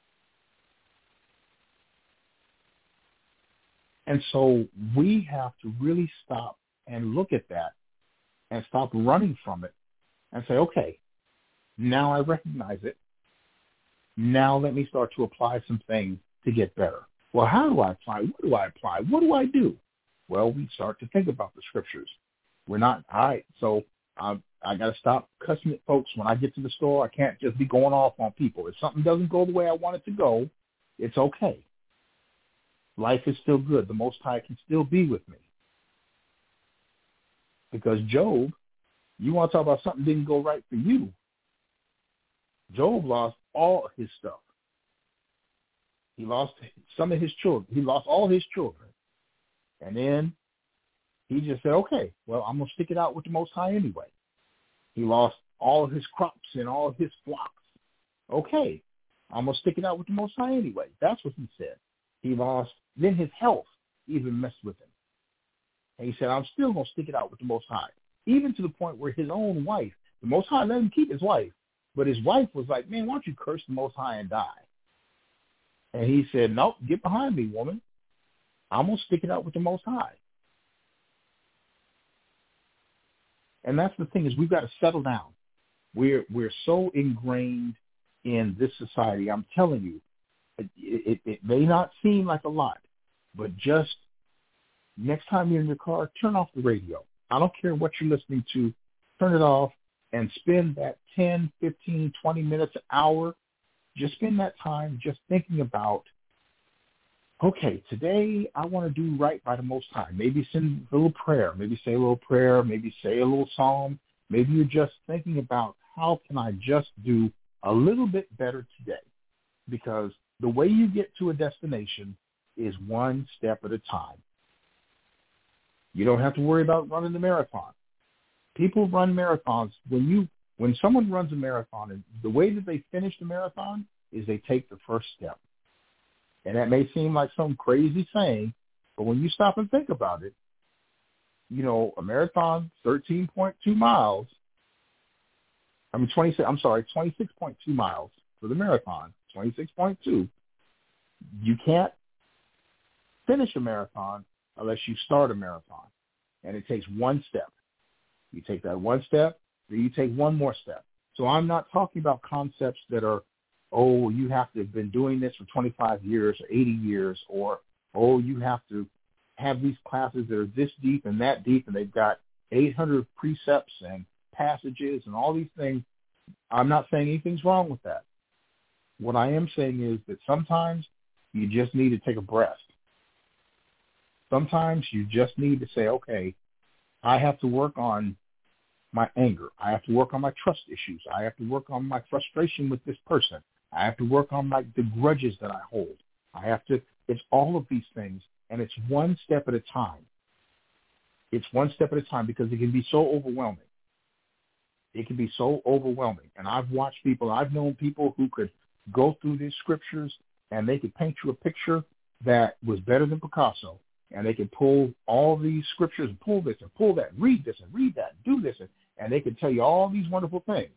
B: And so we have to really stop and look at that and stop running from it and say, okay, now I recognize it. Now let me start to apply some things to get better. Well, how do I apply? What do I apply? What do I do? Well, we start to think about the scriptures. We're not, all right, so I got to stop cussing at folks. When I get to the store, I can't just be going off on people. If something doesn't go the way I want it to go, it's okay. Life is still good. The Most High can still be with me. Because Job, you want to talk about something didn't go right for you. Job lost all his stuff. He lost some of his children. He lost all his children. And then he just said, okay, well, I'm going to stick it out with the Most High anyway. He lost all of his crops and all of his flocks. Okay, I'm going to stick it out with the Most High anyway. That's what he said. He lost, then his health even messed with him. And he said, I'm still going to stick it out with the Most High. Even to the point where his own wife, the Most High let him keep his wife, but his wife was like, man, why don't you curse the Most High and die? And he said, nope, get behind me, woman. I'm going to stick it out with the Most High. And that's the thing is we've got to settle down. We're so ingrained in this society. I'm telling you, it may not seem like a lot, but just next time you're in your car, turn off the radio. I don't care what you're listening to. Turn it off and spend that 10, 15, 20 minutes, an hour. Just spend that time just thinking about, okay, today I want to do right by the Most High. Maybe send a little prayer. Maybe say a little prayer. Maybe say a little psalm. Maybe you're just thinking about how can I just do a little bit better today? Because the way you get to a destination is one step at a time. You don't have to worry about running the marathon. People run marathons. When someone runs a marathon, and the way that they finish the marathon is they take the first step. And that may seem like some crazy saying, but when you stop and think about it, a marathon, 13.2 miles. 26.2 miles for the marathon, 26.2. You can't finish a marathon unless you start a marathon. And it takes one step. You take that one step, then you take one more step. So I'm not talking about concepts that are, oh, you have to have been doing this for 25 years or 80 years, or, oh, you have to have these classes that are this deep and that deep, and they've got 800 precepts and passages and all these things. I'm not saying anything's wrong with that. What I am saying is that sometimes you just need to take a breath. Sometimes you just need to say, okay, I have to work on my anger. I have to work on my trust issues. I have to work on my frustration with this person. I have to work on the grudges that I hold. It's all of these things, and it's one step at a time. It's one step at a time because it can be so overwhelming. It can be so overwhelming. And I've known people who could go through these scriptures and they could paint you a picture that was better than Picasso. And they could pull all these scriptures and pull this and pull that, read this and read that, do this. And they could tell you all these wonderful things.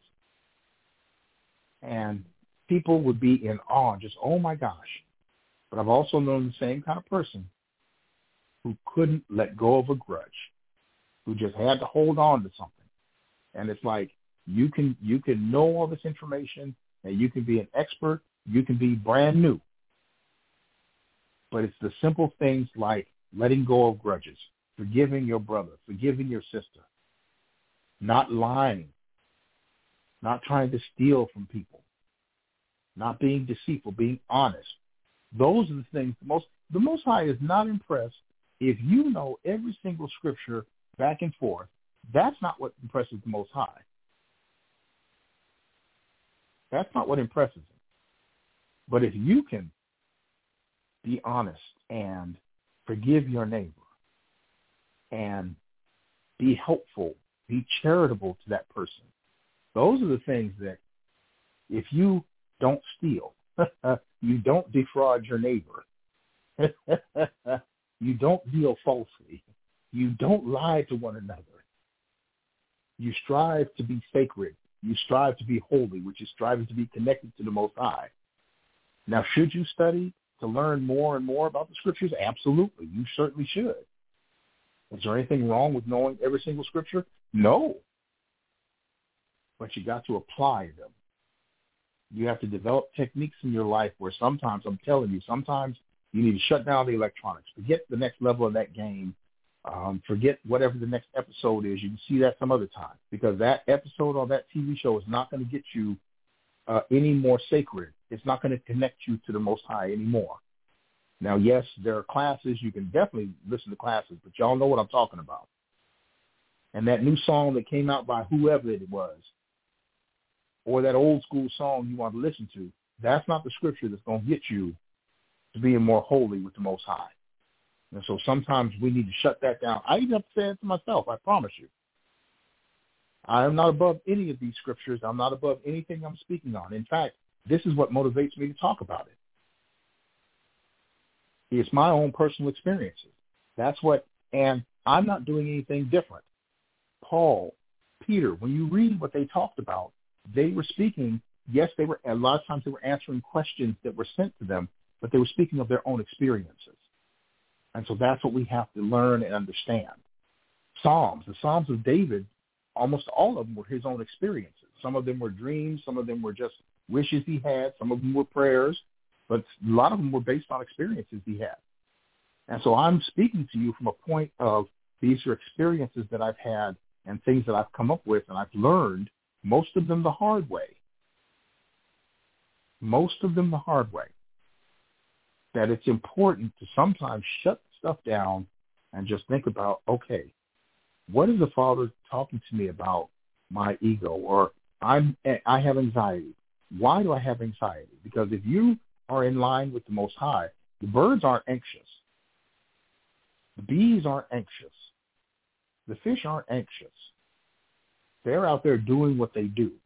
B: And people would be in awe, just, oh my gosh. But I've also known the same kind of person who couldn't let go of a grudge, who just had to hold on to something. And it's like you can know all this information and you can be an expert, you can be brand new. But it's the simple things like letting go of grudges, forgiving your brother, forgiving your sister, not lying, not trying to steal from people, not being deceitful, being honest. Those are the things the Most High is not impressed if you know every single scripture back and forth. That's not what impresses the Most High. That's not what impresses him. But if you can be honest and forgive your neighbor and be helpful, be charitable to that person, those are the things that if you don't steal, you don't defraud your neighbor, you don't deal falsely, you don't lie to one another, you strive to be sacred, you strive to be holy, which is striving to be connected to the Most High. Now, should you study to learn more and more about the scriptures? Absolutely. You certainly should. Is there anything wrong with knowing every single scripture? No. But you got to apply them. You have to develop techniques in your life where sometimes, I'm telling you, sometimes you need to shut down the electronics. Forget the next level of that game. Forget whatever the next episode is. You can see that some other time because that episode or that TV show is not going to get you any more sacred. It's not going to connect you to the Most High anymore. Now, yes, there are classes. You can definitely listen to classes, but y'all know what I'm talking about. And that new song that came out by whoever it was, or that old school song you want to listen to, that's not the scripture that's going to get you to being more holy with the Most High. And so sometimes we need to shut that down. I even have to say it to myself, I promise you. I am not above any of these scriptures. I'm not above anything I'm speaking on. In fact, this is what motivates me to talk about it. It's my own personal experiences. That's what, and I'm not doing anything different. Paul, Peter, when you read what they talked about, they were speaking, yes, a lot of times they were answering questions that were sent to them, but they were speaking of their own experiences. And so that's what we have to learn and understand. The Psalms of David, almost all of them were his own experiences. Some of them were dreams. Some of them were just wishes he had. Some of them were prayers. But a lot of them were based on experiences he had. And so I'm speaking to you from a point of these are experiences that I've had and things that I've come up with and I've learned, most of them the hard way. Most of them the hard way. That it's important to sometimes shut stuff down and just think about, okay, what is the Father talking to me about my ego? Or I have anxiety. Why do I have anxiety? Because if you are in line with the Most High, the birds aren't anxious. The bees aren't anxious. The fish aren't anxious. They're out there doing what they do.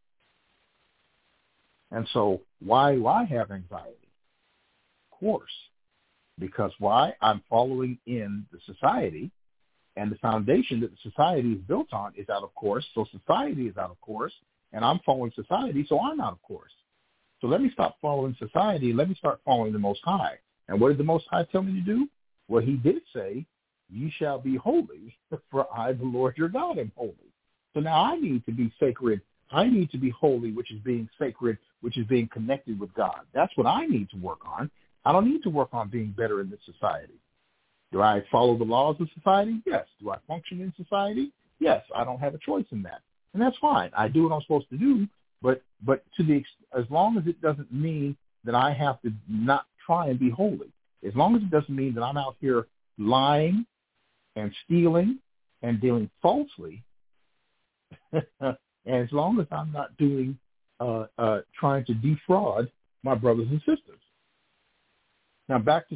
B: And so why do I have anxiety? Of course. Because why? I'm following in the society, and the foundation that the society is built on is out of course. So society is out of course, and I'm following society, so I'm out of course. So let me stop following society. Let me start following the Most High. And what did the Most High tell me to do? Well, he did say, ye shall be holy, for I, the Lord your God, am holy. So now I need to be sacred I need to be holy, which is being sacred, which is being connected with God. That's what I need to work on. I don't need to work on being better in this society. Do I follow the laws of society? Yes. Do I function in society? Yes. I don't have a choice in that. And that's fine. I do what I'm supposed to do, but as long as it doesn't mean that I have to not try and be holy, as long as it doesn't mean that I'm out here lying and stealing and dealing falsely, and as long as I'm not doing trying to defraud my brothers and sisters. Now back to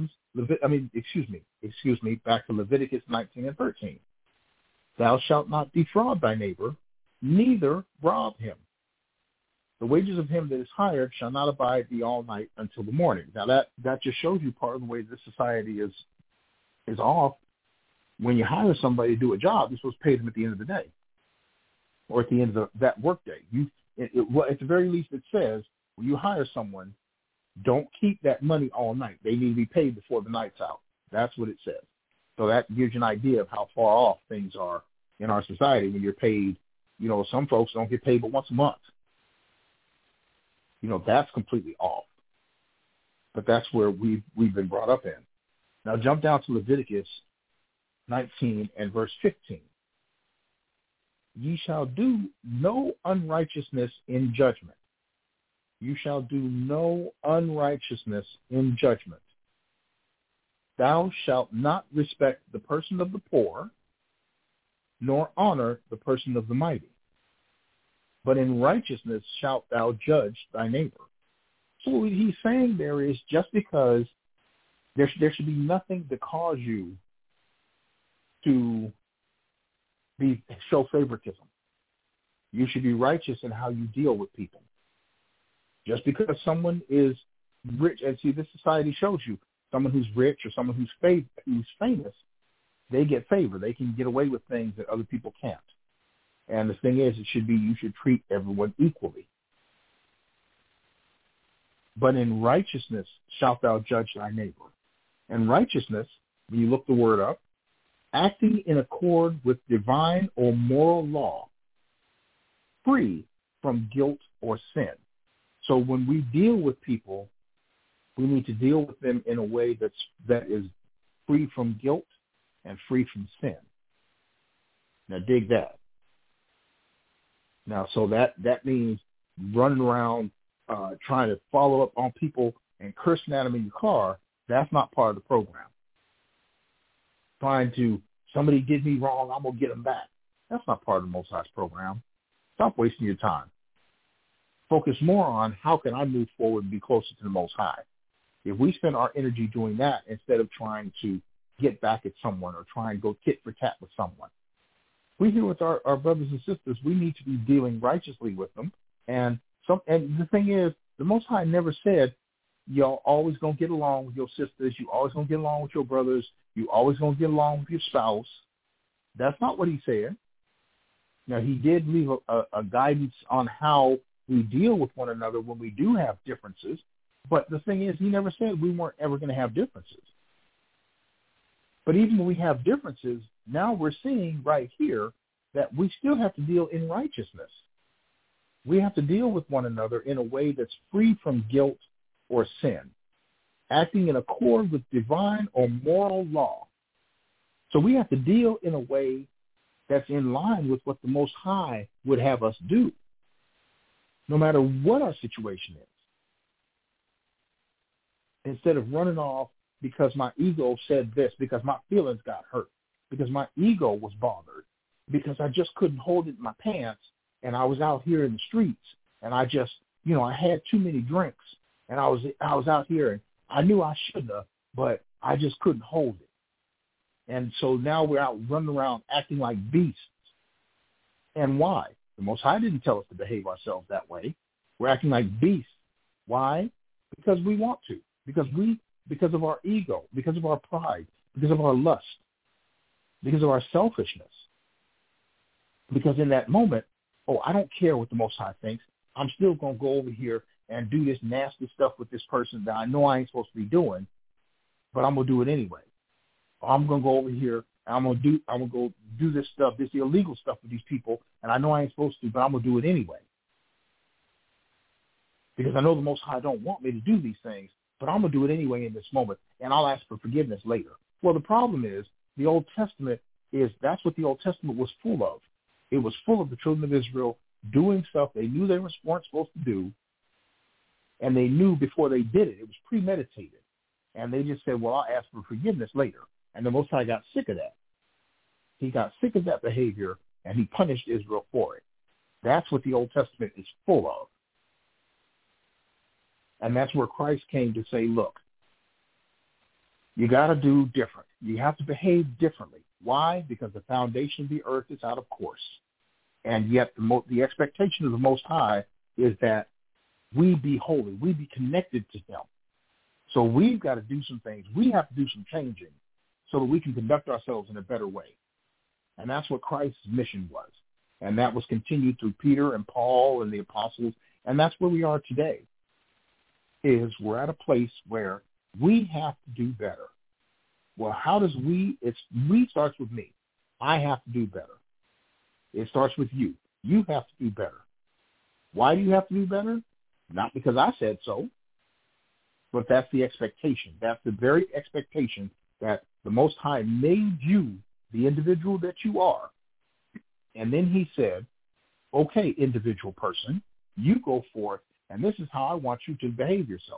B: back to Leviticus 19 and 13. Thou shalt not defraud thy neighbor, neither rob him. The wages of him that is hired shall not abide thee all night until the morning. Now that just shows you part of the way this society is off. When you hire somebody to do a job, you're supposed to pay them at the end of the day, or at the end of that work day. Well, at the very least, it says when you hire someone, don't keep that money all night. They need to be paid before the night's out. That's what it says. So that gives you an idea of how far off things are in our society when you're paid. Some folks don't get paid but once a month. That's completely off. But that's where we've been brought up in. Now jump down to Leviticus 19 and verse 15. Ye shall do no unrighteousness in judgment. You shall do no unrighteousness in judgment. Thou shalt not respect the person of the poor, nor honor the person of the mighty. But in righteousness shalt thou judge thy neighbor. So what he's saying there is, just because there should be nothing to cause you to show favoritism. You should be righteous in how you deal with people. Just because someone is rich, and see, this society shows you, someone who's rich or someone who's famous, they get favor. They can get away with things that other people can't. And the thing is, you should treat everyone equally. But in righteousness shalt thou judge thy neighbor. And righteousness, when you look the word up, acting in accord with divine or moral law, free from guilt or sin. So when we deal with people, we need to deal with them in a way that is free from guilt and free from sin. Now dig that. Now, so that means running around trying to follow up on people and cursing at them in your car. That's not part of the program. Somebody did me wrong, I'm going to get them back. That's not part of the Most High's program. Stop wasting your time. Focus more on how can I move forward and be closer to the Most High. If we spend our energy doing that instead of trying to get back at someone or try and go tit for tat with someone, we here with our brothers and sisters, we need to be dealing righteously with them. And the thing is, the Most High never said, y'all always going to get along with your sisters, you always going to get along with your brothers, you always going to get along with your spouse. That's not what he said. Now, he did leave a guidance on how we deal with one another when we do have differences. But the thing is, he never said we weren't ever going to have differences. But even when we have differences, now we're seeing right here that we still have to deal in righteousness. We have to deal with one another in a way that's free from guilt or sin, acting in accord with divine or moral law. So we have to deal in a way that's in line with what the Most High would have us do, no matter what our situation is. Instead of running off because my ego said this, because my feelings got hurt, because my ego was bothered, because I just couldn't hold it in my pants, and I was out here in the streets, and I just, I had too many drinks, and I was out here, and I knew I shouldn't have, but I just couldn't hold it. And so now we're out running around acting like beasts. And why? The Most High didn't tell us to behave ourselves that way. We're acting like beasts. Why? Because we want to. Because of our ego, because of our pride, because of our lust, because of our selfishness. Because in that moment, I don't care what the Most High thinks. I'm still going to go over here and do this nasty stuff with this person that I know I ain't supposed to be doing, but I'm going to do it anyway. I'm going to go over here I'm gonna go do this stuff, this illegal stuff with these people, and I know I ain't supposed to, but I'm gonna do it anyway. Because I know the Most High don't want me to do these things, but I'm gonna do it anyway in this moment, and I'll ask for forgiveness later. Well, the problem is the Old Testament that's what the Old Testament was full of. It was full of the children of Israel doing stuff they knew they weren't supposed to do, and they knew before they did it. It was premeditated. And they just said, well, I'll ask for forgiveness later. And the Most High got sick of that. He got sick of that behavior, and he punished Israel for it. That's what the Old Testament is full of. And that's where Christ came to say, look, you got to do different. You have to behave differently. Why? Because the foundation of the earth is out of course. And yet the expectation of the Most High is that we be holy. We be connected to him. So we've got to do some things. We have to do some changing so that we can conduct ourselves in a better way. And that's what Christ's mission was. And that was continued through Peter and Paul and the apostles. And that's where we are today, is we're at a place where we have to do better. Well, how does we starts with me. I have to do better. It starts with you. You have to do better. Why do you have to do better? Not because I said so, but that's the expectation. That's the very expectation that the Most High made you the individual that you are. And then he said, okay, individual person, you go forth, and this is how I want you to behave yourself.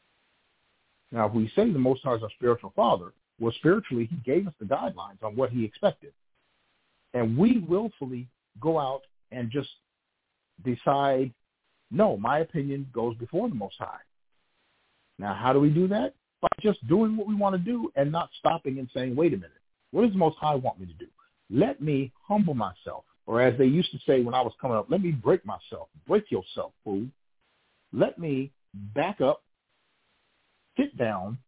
B: Now, if we say the Most High is our spiritual father, well, spiritually, he gave us the guidelines on what he expected. And we willfully go out and just decide, no, my opinion goes before the Most High. Now, how do we do that? By just doing what we want to do and not stopping and saying, wait a minute, what does the Most High want me to do? Let me humble myself. Or as they used to say when I was coming up, let me break myself. Break yourself, fool. Let me back up, sit down,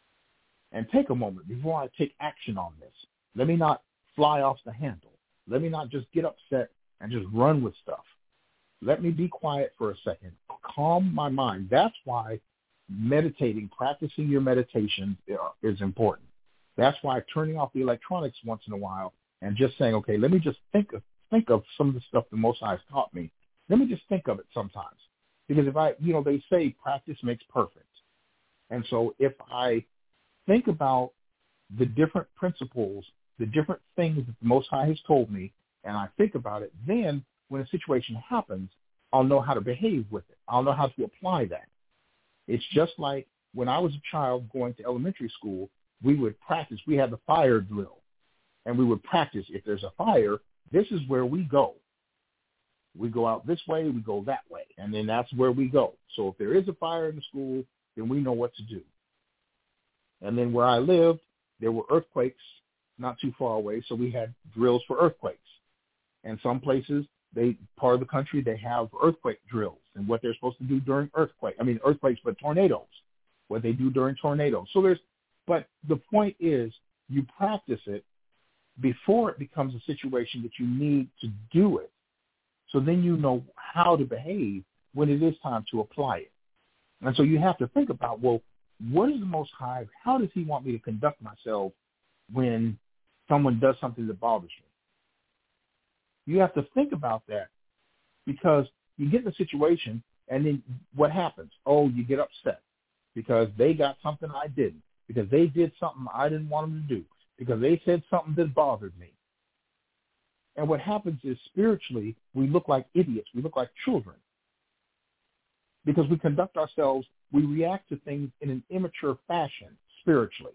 B: and take a moment before I take action on this. Let me not fly off the handle. Let me not just get upset and just run with stuff. Let me be quiet for a second. Calm my mind. That's why meditating, practicing your meditation is important. That's why turning off the electronics once in a while and just saying, okay, let me just think of some of the stuff the Most High has taught me. Let me just think of it sometimes. Because if they say practice makes perfect. And so if I think about the different principles, the different things that the Most High has told me, and I think about it, then when a situation happens, I'll know how to behave with it. I'll know how to apply that. It's just like when I was a child going to elementary school, we would practice. We had the fire drill, and we would practice. If there's a fire, this is where we go. We go out this way, we go that way, and then that's where we go. So if there is a fire in the school, then we know what to do. And then where I lived, there were earthquakes not too far away, so we had drills for earthquakes. And some places, part of the country, they have earthquake drills and what they're supposed to do during earthquakes, but tornadoes, what they do during tornadoes. But the point is, you practice it before it becomes a situation that you need to do it. So then you know how to behave when it is time to apply it. And so you have to think about, well, what is the Most High? How does he want me to conduct myself when someone does something that bothers me? You have to think about that, because you get in a situation and then what happens? Oh, you get upset because they got something I didn't, because they did something I didn't want them to do, because they said something that bothered me. And what happens is spiritually, we look like idiots. We look like children because we conduct ourselves, we react to things in an immature fashion spiritually.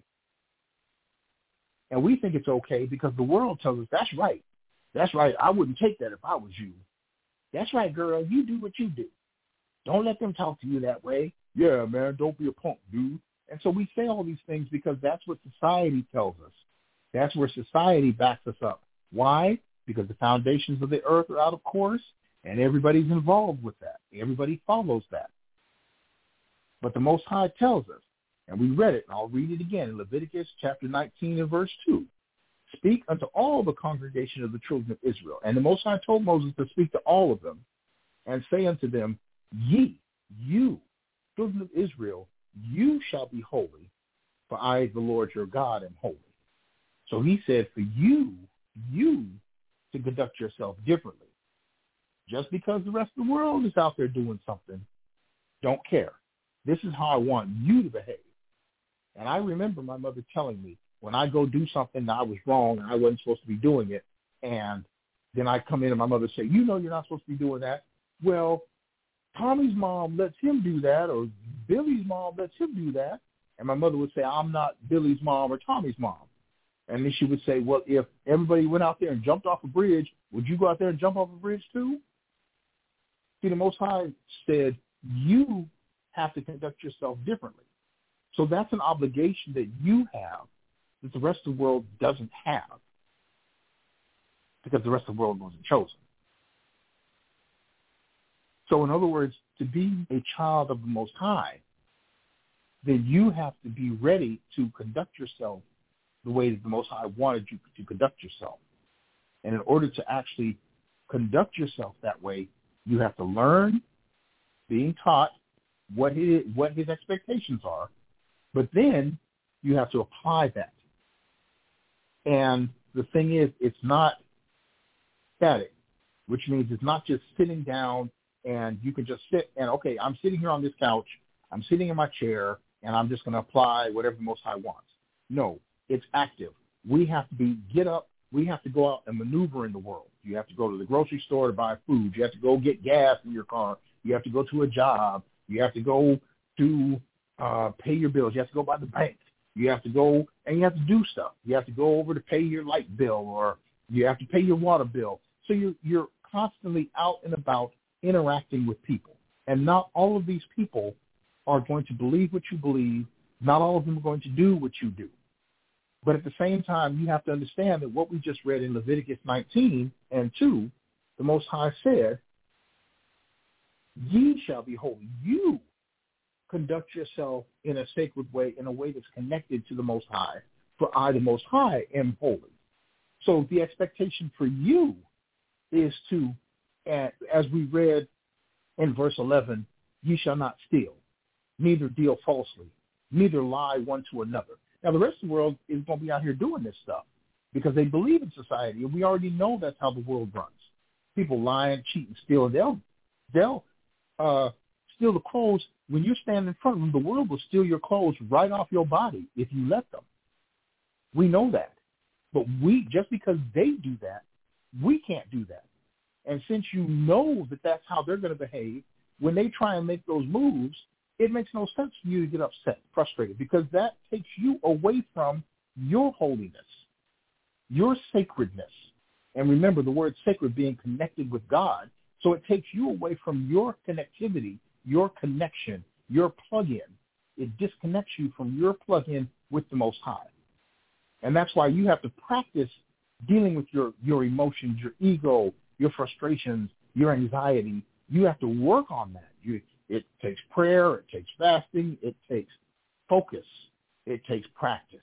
B: And we think it's okay because the world tells us, that's right. That's right. I wouldn't take that if I was you. That's right, girl. You do what you do. Don't let them talk to you that way. Yeah, man, don't be a punk, dude. And so we say all these things because that's what society tells us. That's where society backs us up. Why? Because the foundations of the earth are out of course, and everybody's involved with that. Everybody follows that. But the Most High tells us, and we read it, and I'll read it again in Leviticus chapter 19 and verse 2. Speak unto all the congregation of the children of Israel. And the Most High told Moses to speak to all of them and say unto them, ye, you, children of Israel, you shall be holy, for I, the Lord your God, am holy. So he said for you to conduct yourself differently. Just because the rest of the world is out there doing something, don't care. This is how I want you to behave. And I remember my mother telling me when I go do something that I was wrong and I wasn't supposed to be doing it, and then I come in and my mother say, you know you're not supposed to be doing that. Well, Tommy's mom lets him do that, or Billy's mom lets him do that. And my mother would say, I'm not Billy's mom or Tommy's mom. And then she would say, well, if everybody went out there and jumped off a bridge, would you go out there and jump off a bridge too? See, the Most High said, you have to conduct yourself differently. So that's an obligation that you have that the rest of the world doesn't have, because the rest of the world wasn't chosen. So in other words, to be a child of the Most High, then you have to be ready to conduct yourself the way that the Most High wanted you to conduct yourself. And in order to actually conduct yourself that way, you have to learn, being taught what his expectations are, but then you have to apply that. And the thing is, it's not static, which means it's not just sitting down and you can just sit and, okay, I'm sitting here on this couch, I'm sitting in my chair, and I'm just going to apply whatever the Most High wants. No, it's active. We have to get up. We have to go out and maneuver in the world. You have to go to the grocery store to buy food. You have to go get gas in your car. You have to go to a job. You have to go to pay your bills. You have to go by the bank. You have to go and you have to do stuff. You have to go over to pay your light bill, or you have to pay your water bill. So you're constantly out and about interacting with people. And not all of these people are going to believe what you believe. Not all of them are going to do what you do. But at the same time, you have to understand that what we just read in Leviticus 19:2, the Most High said, ye shall be holy. You conduct yourself in a sacred way, in a way that's connected to the Most High, for I, the Most High, am holy. So the expectation for you is to, as we read in verse 11, ye shall not steal, neither deal falsely, neither lie one to another. Now, the rest of the world is going to be out here doing this stuff because they believe in society, and we already know that's how the world runs. People lie and cheat and steal, and they'll steal the clothes. When you stand in front of them, the world will steal your clothes right off your body if you let them. We know that. But just because they do that, we can't do that. And since you know that that's how they're going to behave, when they try and make those moves, it makes no sense for you to get upset, frustrated, because that takes you away from your holiness, your sacredness. And remember, the word sacred being connected with God, so it takes you away from your connectivity, your connection, your plug-in. It disconnects you from your plug-in with the Most High. And that's why you have to practice dealing with your emotions, your ego, your frustrations, your anxiety. You have to work on that. It takes prayer, it takes fasting, it takes focus, it takes practice.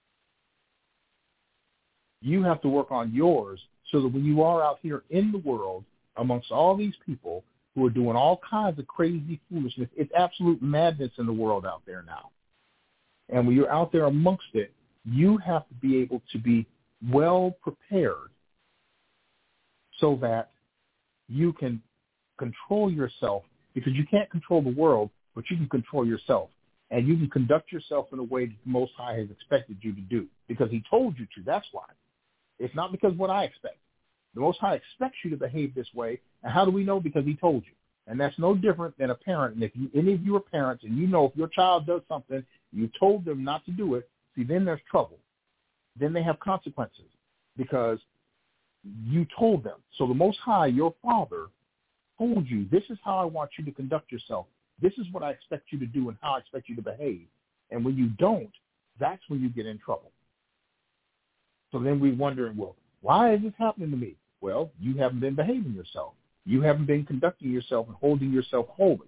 B: You have to work on yours so that when you are out here in the world amongst all these people who are doing all kinds of crazy foolishness, it's absolute madness in the world out there now. And when you're out there amongst it, you have to be able to be well prepared so that you can control yourself, because you can't control the world, but you can control yourself. And you can conduct yourself in a way that the Most High has expected you to do, because he told you to. That's why. It's not because of what I expect. The Most High expects you to behave this way. And how do we know? Because he told you. And that's no different than a parent. And if any of you are parents and you know if your child does something, you told them not to do it, see, then there's trouble. Then they have consequences because you told them. So the Most High, your Father, told you, this is how I want you to conduct yourself. This is what I expect you to do and how I expect you to behave. And when you don't, that's when you get in trouble. So then we're wondering, well, why is this happening to me? Well, you haven't been behaving yourself. You haven't been conducting yourself and holding yourself holy.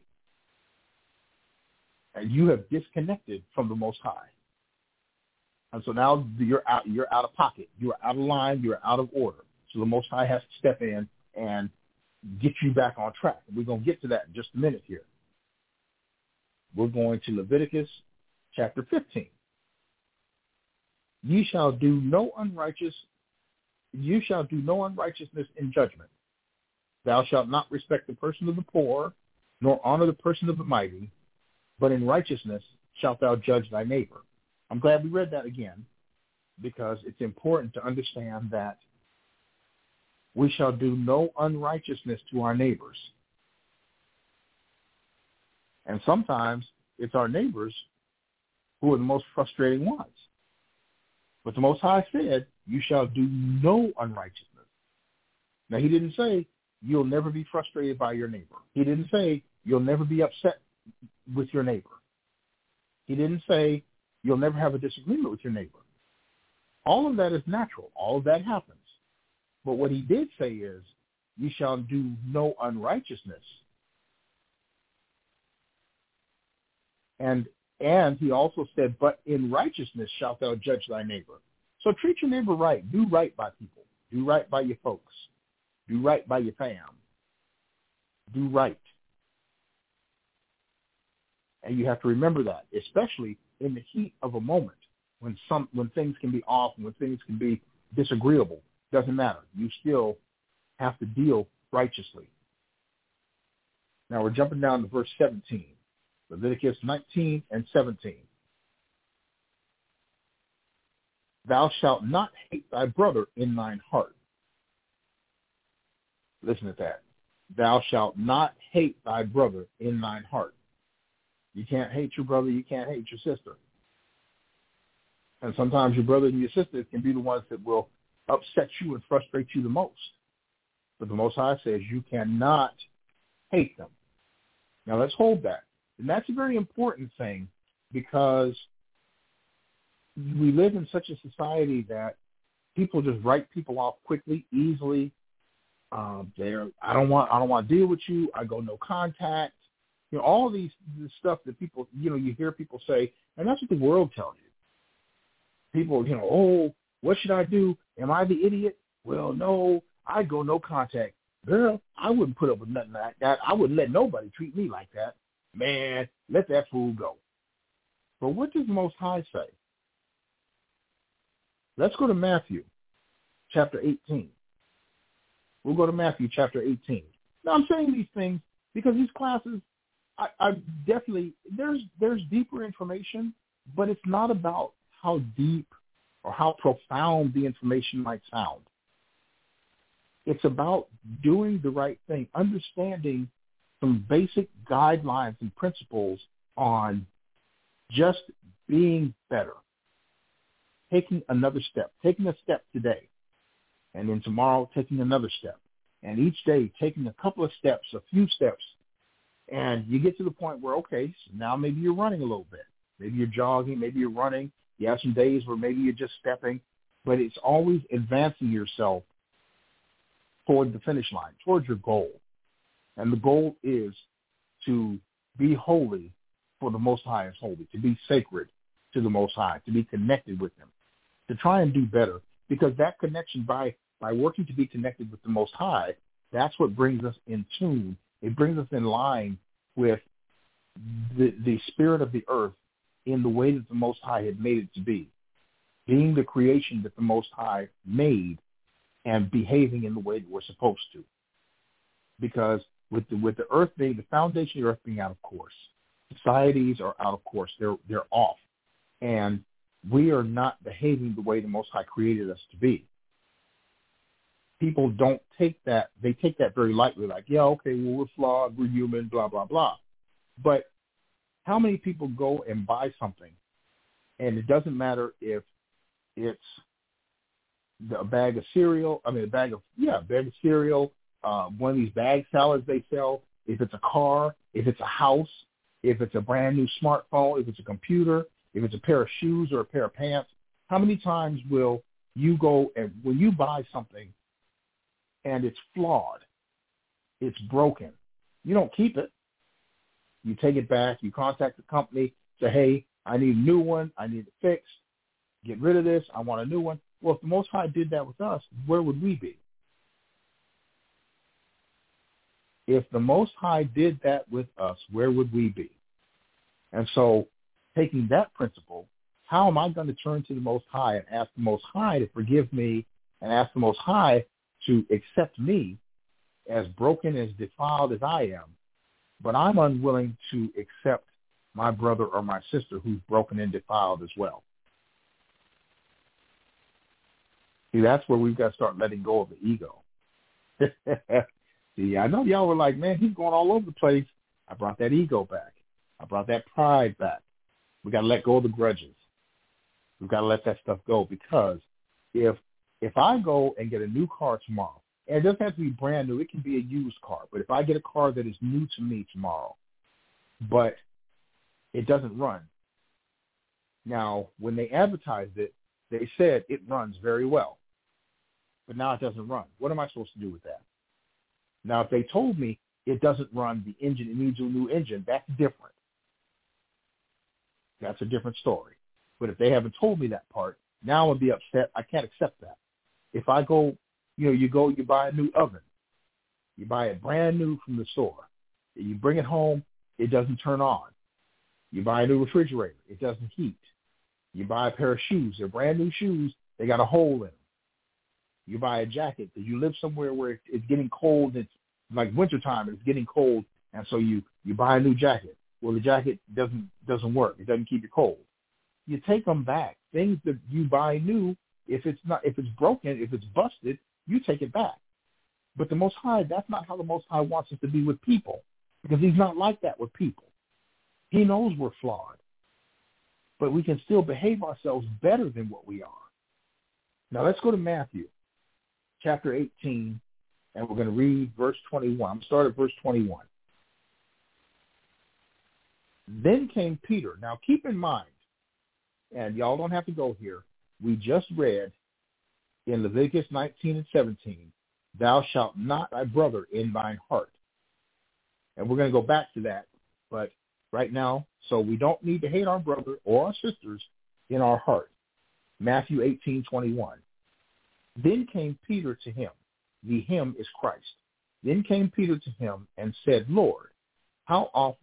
B: And you have disconnected from the Most High. And so now you're out of pocket. You're out of line. You're out of order. So the Most High has to step in and get you back on track. And we're going to get to that in just a minute here. We're going to Leviticus chapter 15. You shall do no unrighteousness in judgment. Thou shalt not respect the person of the poor, nor honor the person of the mighty, but in righteousness shalt thou judge thy neighbor. I'm glad we read that again, because it's important to understand that we shall do no unrighteousness to our neighbors. And sometimes it's our neighbors who are the most frustrating ones. But the Most High said, you shall do no unrighteousness. Now, he didn't say you'll never be frustrated by your neighbor. He didn't say you'll never be upset with your neighbor. He didn't say you'll never have a disagreement with your neighbor. All of that is natural. All of that happens. But what he did say is, you shall do no unrighteousness. And he also said, but in righteousness shalt thou judge thy neighbor. So treat your neighbor right. Do right by people. Do right by your folks. Do right by your fam. Do right. And you have to remember that, especially in the heat of a moment when things can be off and when things can be disagreeable. Doesn't matter. You still have to deal righteously. Now we're jumping down to verse 17. Leviticus 19 and 17. Thou shalt not hate thy brother in thine heart. Listen to that. Thou shalt not hate thy brother in thine heart. You can't hate your brother. You can't hate your sister. And sometimes your brother and your sister can be the ones that will upset you and frustrate you the most. But the Most High says you cannot hate them. Now let's hold that. And that's a very important thing, because we live in such a society that people just write people off quickly, easily. I don't want to deal with you. I go no contact. You know, all this stuff that people, you hear people say, and that's what the world tells you. People, oh, what should I do? Am I the idiot? Well, no, I go no contact. Girl, I wouldn't put up with nothing like that. I wouldn't let nobody treat me like that. Man, let that fool go. But what does the Most High say? Let's go to Matthew chapter 18. We'll go to Matthew chapter 18. Now, I'm saying these things because these classes, I definitely, there's deeper information, but it's not about how deep or how profound the information might sound. It's about doing the right thing, understanding some basic guidelines and principles on just being better, taking another step, taking a step today, and then tomorrow taking another step, and each day taking a couple of steps, a few steps, and you get to the point where, okay, so now maybe you're running a little bit. Maybe you're jogging, maybe you're running. You have some days where maybe you're just stepping, but it's always advancing yourself toward the finish line, towards your goal. And the goal is to be holy, for the Most High is holy, to be sacred to the Most High, to be connected with Him, to try and do better, because that connection, by working to be connected with the Most High, that's what brings us in tune. It brings us in line with the spirit of the earth in the way that the Most High had made it to be, being the creation that the Most High made and behaving in the way that we're supposed to. Because with the earth being, the foundation of the earth being out of course, societies are out of course. They're off. And we are not behaving the way the Most High created us to be. People don't take that. They take that very lightly, like, yeah, okay, well, we're flawed, we're human, blah, blah, blah. But how many people go and buy something, and it doesn't matter if it's a bag of cereal, one of these bag salads they sell, if it's a car, if it's a house, if it's a brand new smartphone, if it's a computer, if it's a pair of shoes or a pair of pants, how many times will you go and when you buy something and it's flawed, it's broken, you don't keep it. You take it back, you contact the company, say, hey, I need a new one, I need it fixed, get rid of this, I want a new one. Well, if the Most High did that with us, where would we be? If the Most High did that with us, where would we be? And so taking that principle, how am I going to turn to the Most High and ask the Most High to forgive me and ask the Most High to accept me as broken, as defiled as I am, but I'm unwilling to accept my brother or my sister who's broken and defiled as well? See, that's where we've got to start letting go of the ego. See, I know y'all were like, man, he's going all over the place. I brought that ego back. I brought that pride back. We got to let go of the grudges. We've got to let that stuff go, because if I go and get a new car tomorrow, and it doesn't have to be brand new, it can be a used car, but if I get a car that is new to me tomorrow, but it doesn't run. Now, when they advertised it, they said it runs very well, but now it doesn't run. What am I supposed to do with that? Now, if they told me it doesn't run, the engine, it needs a new engine, that's different. That's a different story. But if they haven't told me that part, now I'll be upset. I can't accept that. If I go, you buy a new oven. You buy it brand new from the store. You bring it home, it doesn't turn on. You buy a new refrigerator, it doesn't heat. You buy a pair of shoes, they're brand new shoes, they got a hole in them. You buy a jacket because you live somewhere where it's getting cold, it's like wintertime, it's getting cold, and so you buy a new jacket. Well, the jacket doesn't work. It doesn't keep you cold. You take them back. Things that you buy new, if it's broken, if it's busted, you take it back. But the Most High, that's not how the Most High wants us to be with people, because he's not like that with people. He knows we're flawed, but we can still behave ourselves better than what we are. Now let's go to Matthew chapter 18, and we're going to read verse 21. I'm starting at verse 21. Then came Peter. Now keep in mind, and y'all don't have to go here, we just read in Leviticus 19 and 17, thou shalt not thy brother in thine heart. And we're going to go back to that, but right now, so we don't need to hate our brother or our sisters in our heart. Matthew 18:21. Then came Peter to him. The him is Christ. Then came Peter to him and said, Lord, how oft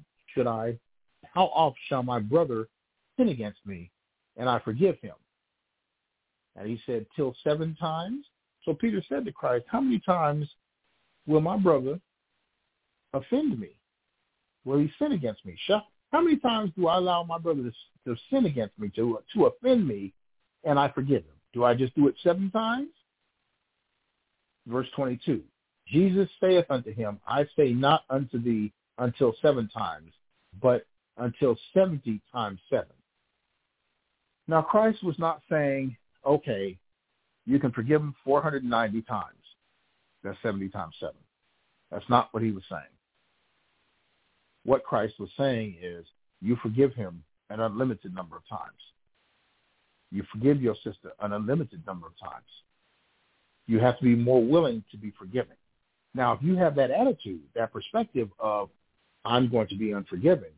B: shall my brother sin against me, and I forgive him? And he said, till 7 times. So Peter said to Christ, how many times will my brother offend me? Will he sin against me? How many times do I allow my brother to sin against me, to offend me, and I forgive him? Do I just do it 7 times? Verse 22, Jesus saith unto him, I say not unto thee until 7 times, but until 70 times 7. Now, Christ was not saying, okay, you can forgive him 490 times. That's 70 times 7. That's not what he was saying. What Christ was saying is, you forgive him an unlimited number of times. You forgive your sister an unlimited number of times. You have to be more willing to be forgiving. Now, if you have that attitude, that perspective of, I'm going to be unforgiving,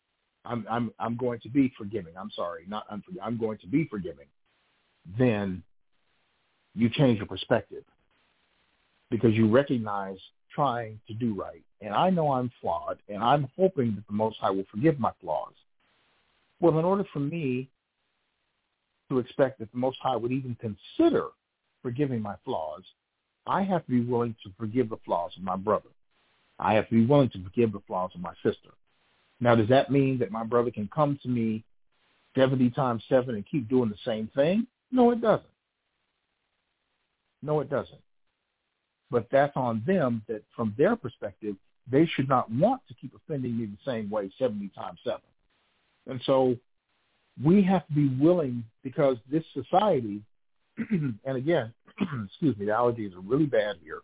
B: I'm going to be forgiving. I'm sorry, not unforgiving. I'm going to be forgiving. Then you change your perspective, because you recognize trying to do right. And I know I'm flawed, and I'm hoping that the Most High will forgive my flaws. Well, in order for me to expect that the Most High would even consider forgiving my flaws, I have to be willing to forgive the flaws of my brother. I have to be willing to forgive the flaws of my sister. Now, does that mean that my brother can come to me 70 times 7 and keep doing the same thing? No, it doesn't. No, it doesn't. But that's on them, that from their perspective, they should not want to keep offending me the same way 70 times 7. And so we have to be willing, because this society, and again, excuse me, the allergies are really bad here.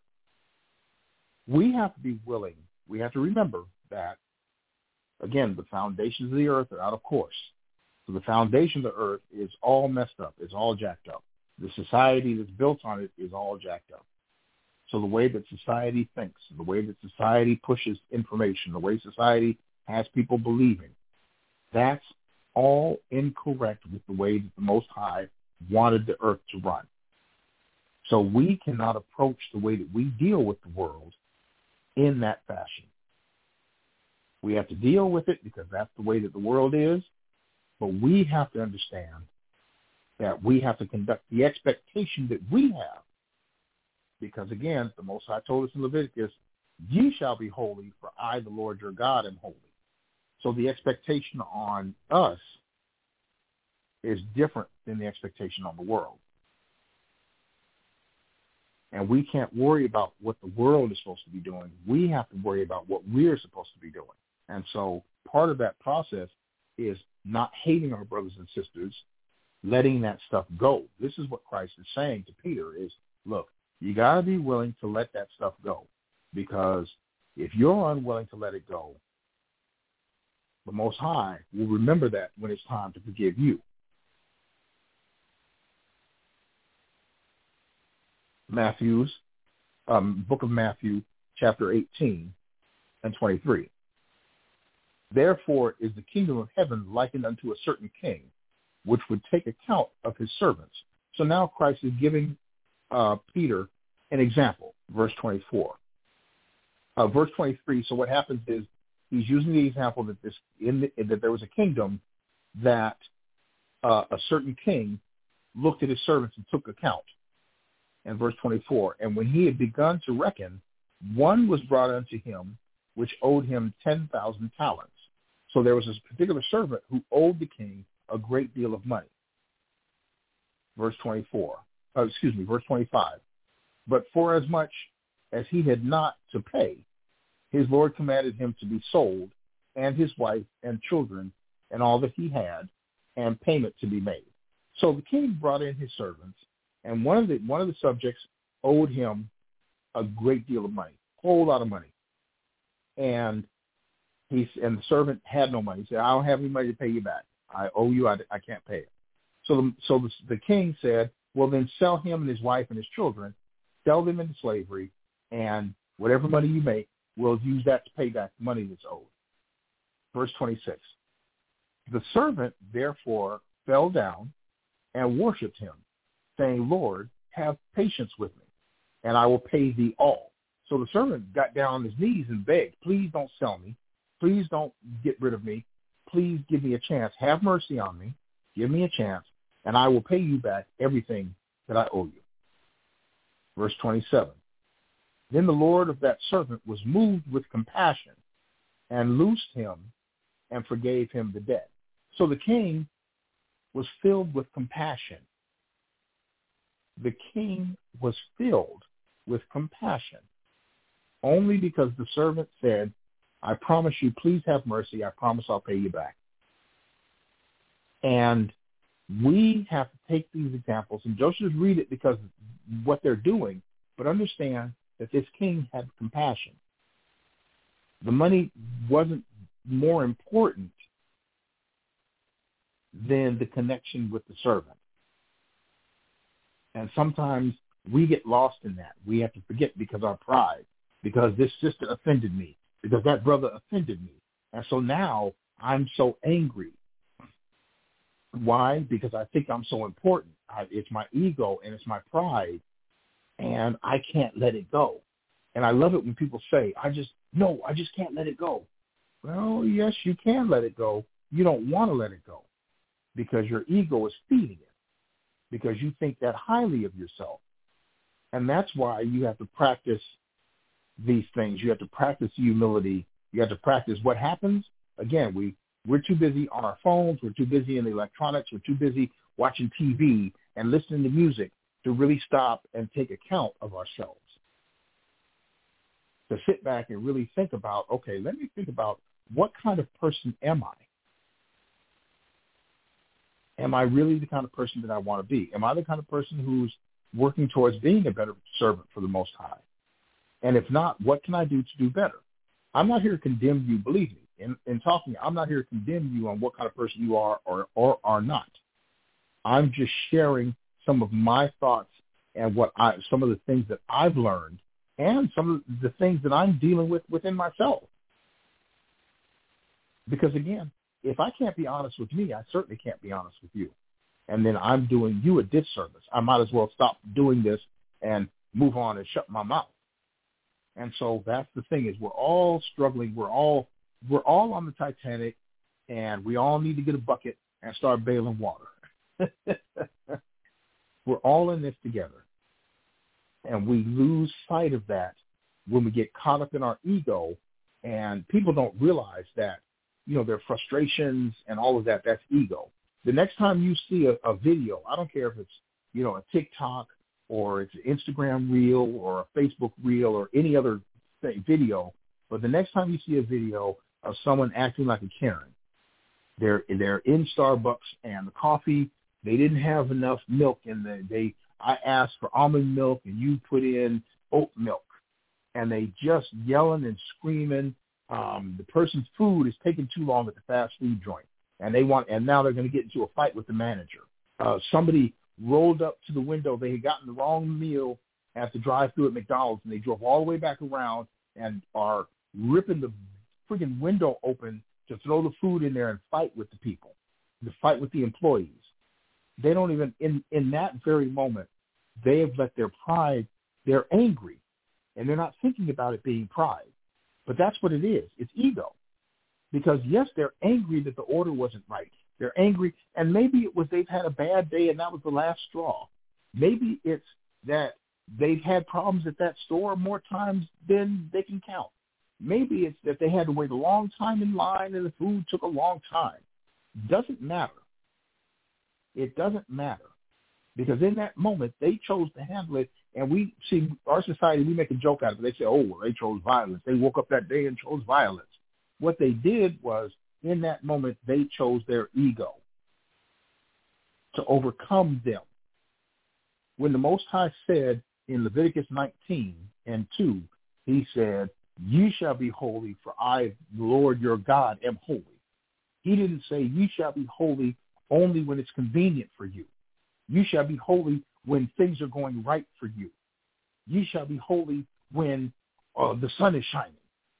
B: We have to be willing. We have to remember that, again, the foundations of the earth are out of course. So the foundation of the earth is all messed up. It's all jacked up. The society that's built on it is all jacked up. So the way that society thinks, the way that society pushes information, the way society has people believing, that's all incorrect with the way that the Most High wanted the earth to run. So we cannot approach the way that we deal with the world in that fashion. We have to deal with it because that's the way that the world is, but we have to understand that we have to conduct, the expectation that we have. Because again, the Most High told us in Leviticus, ye shall be holy, for I, the Lord your God, am holy. So the expectation on us is different than the expectation on the world. And we can't worry about what the world is supposed to be doing. We have to worry about what we're supposed to be doing. And so part of that process is not hating our brothers and sisters, letting that stuff go. This is what Christ is saying to Peter is, look, you got to be willing to let that stuff go. Because if you're unwilling to let it go, the Most High will remember that when it's time to forgive you. Book of Matthew, chapter 18 and 23. Therefore is the kingdom of heaven likened unto a certain king, which would take account of his servants. So now Christ is giving Peter an example, verse 24. Verse 23, so what happens is he's using the example that that there was a kingdom that a certain king looked at his servants and took account. And verse 24, and when he had begun to reckon, one was brought unto him which owed him 10,000 talents. So there was this particular servant who owed the king a great deal of money. Verse 25. But for as much as he had not to pay, his Lord commanded him to be sold, and his wife and children, and all that he had, and payment to be made. So the king brought in his servants, and one of the subjects owed him a great deal of money, a whole lot of money. And the servant had no money. He said, I don't have any money to pay you back. I owe you. I can't pay it. So the king said, well, then sell him and his wife and his children, sell them into slavery, and whatever money you make, we'll use that to pay back the money that's owed. Verse 26. The servant therefore fell down and worshipped him, saying, Lord, have patience with me, and I will pay thee all. So the servant got down on his knees and begged, please don't sell me. Please don't get rid of me. Please give me a chance. Have mercy on me. Give me a chance, and I will pay you back everything that I owe you. Verse 27. Then the Lord of that servant was moved with compassion and loosed him and forgave him the debt. So the king was filled with compassion. The king was filled with compassion only because the servant said, I promise you, please have mercy. I promise I'll pay you back. And we have to take these examples, and don't just read it because of what they're doing, but understand that this king had compassion. The money wasn't more important than the connection with the servant. And sometimes we get lost in that. We have to forget because our pride, because this sister offended me, because that brother offended me. And so now I'm so angry. Why? Because I think I'm so important. It's my ego and it's my pride, and I can't let it go. And I love it when people say, I just can't let it go. Well, yes, you can let it go. You don't want to let it go because your ego is feeding it, because you think that highly of yourself. And that's why you have to practice these things. You have to practice humility. You have to practice what happens. Again, we're too busy on our phones. We're too busy in the electronics. We're too busy watching TV and listening to music to really stop and take account of ourselves. To sit back and really think about, okay, let me think about what kind of person am I? Am I really the kind of person that I want to be? Am I the kind of person who's working towards being a better servant for the Most High? And if not, what can I do to do better? I'm not here to condemn you, believe me. In talking, I'm not here to condemn you on what kind of person you are or are not. I'm just sharing some of my thoughts and some of the things that I've learned and some of the things that I'm dealing with within myself. Because again, if I can't be honest with me, I certainly can't be honest with you. And then I'm doing you a disservice. I might as well stop doing this and move on and shut my mouth. And so that's the thing is we're all struggling. We're all on the Titanic, and we all need to get a bucket and start bailing water. We're all in this together. And we lose sight of that when we get caught up in our ego, and people don't realize that, their frustrations and all of that, that's ego. The next time you see a video, I don't care if it's, a TikTok or it's an Instagram reel or a Facebook reel or any other video, but the next time you see a video of someone acting like a Karen, they're in Starbucks and the coffee, they didn't have enough milk in I asked for almond milk and you put in oat milk, and they just yelling and screaming. The person's food is taking too long at the fast food joint, and now they're going to get into a fight with the manager. Somebody rolled up to the window. They had gotten the wrong meal at the drive-thru at McDonald's, and they drove all the way back around and are ripping the friggin' window open to throw the food in there and fight with the people, to fight with the employees. They don't even, in that very moment, they have let their pride, they're angry, and they're not thinking about it being pride. But that's what it is. It's ego. Because, yes, they're angry that the order wasn't right. They're angry, and maybe it was they've had a bad day and that was the last straw. Maybe it's that they've had problems at that store more times than they can count. Maybe it's that they had to wait a long time in line and the food took a long time. Doesn't matter. It doesn't matter. Because in that moment, they chose to handle it. And we see our society, we make a joke out of it. They say, oh, well, they chose violence. They woke up that day and chose violence. What they did was, in that moment, they chose their ego to overcome them. When the Most High said in Leviticus 19:2, he said, "Ye shall be holy, for I, the Lord your God, am holy." He didn't say, "Ye shall be holy only when it's convenient for you. You shall be holy when things are going right for you. Ye shall be holy when the sun is shining."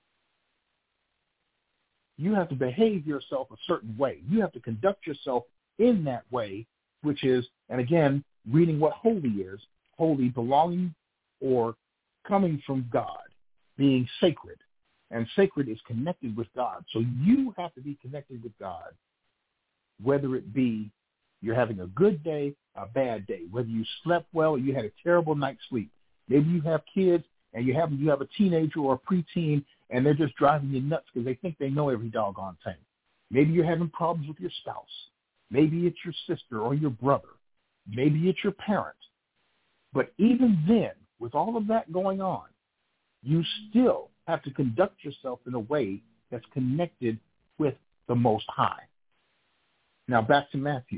B: You have to behave yourself a certain way. You have to conduct yourself in that way, which is, and again, reading what holy is, holy belonging or coming from God, being sacred. And sacred is connected with God. So you have to be connected with God, whether it be you're having a good day, a bad day, whether you slept well or you had a terrible night's sleep. Maybe you have kids and you have a teenager or a preteen and they're just driving you nuts because they think they know every doggone thing. Maybe you're having problems with your spouse. Maybe it's your sister or your brother. Maybe it's your parent. But even then, with all of that going on, you still have to conduct yourself in a way that's connected with the Most High. Now back to Matthew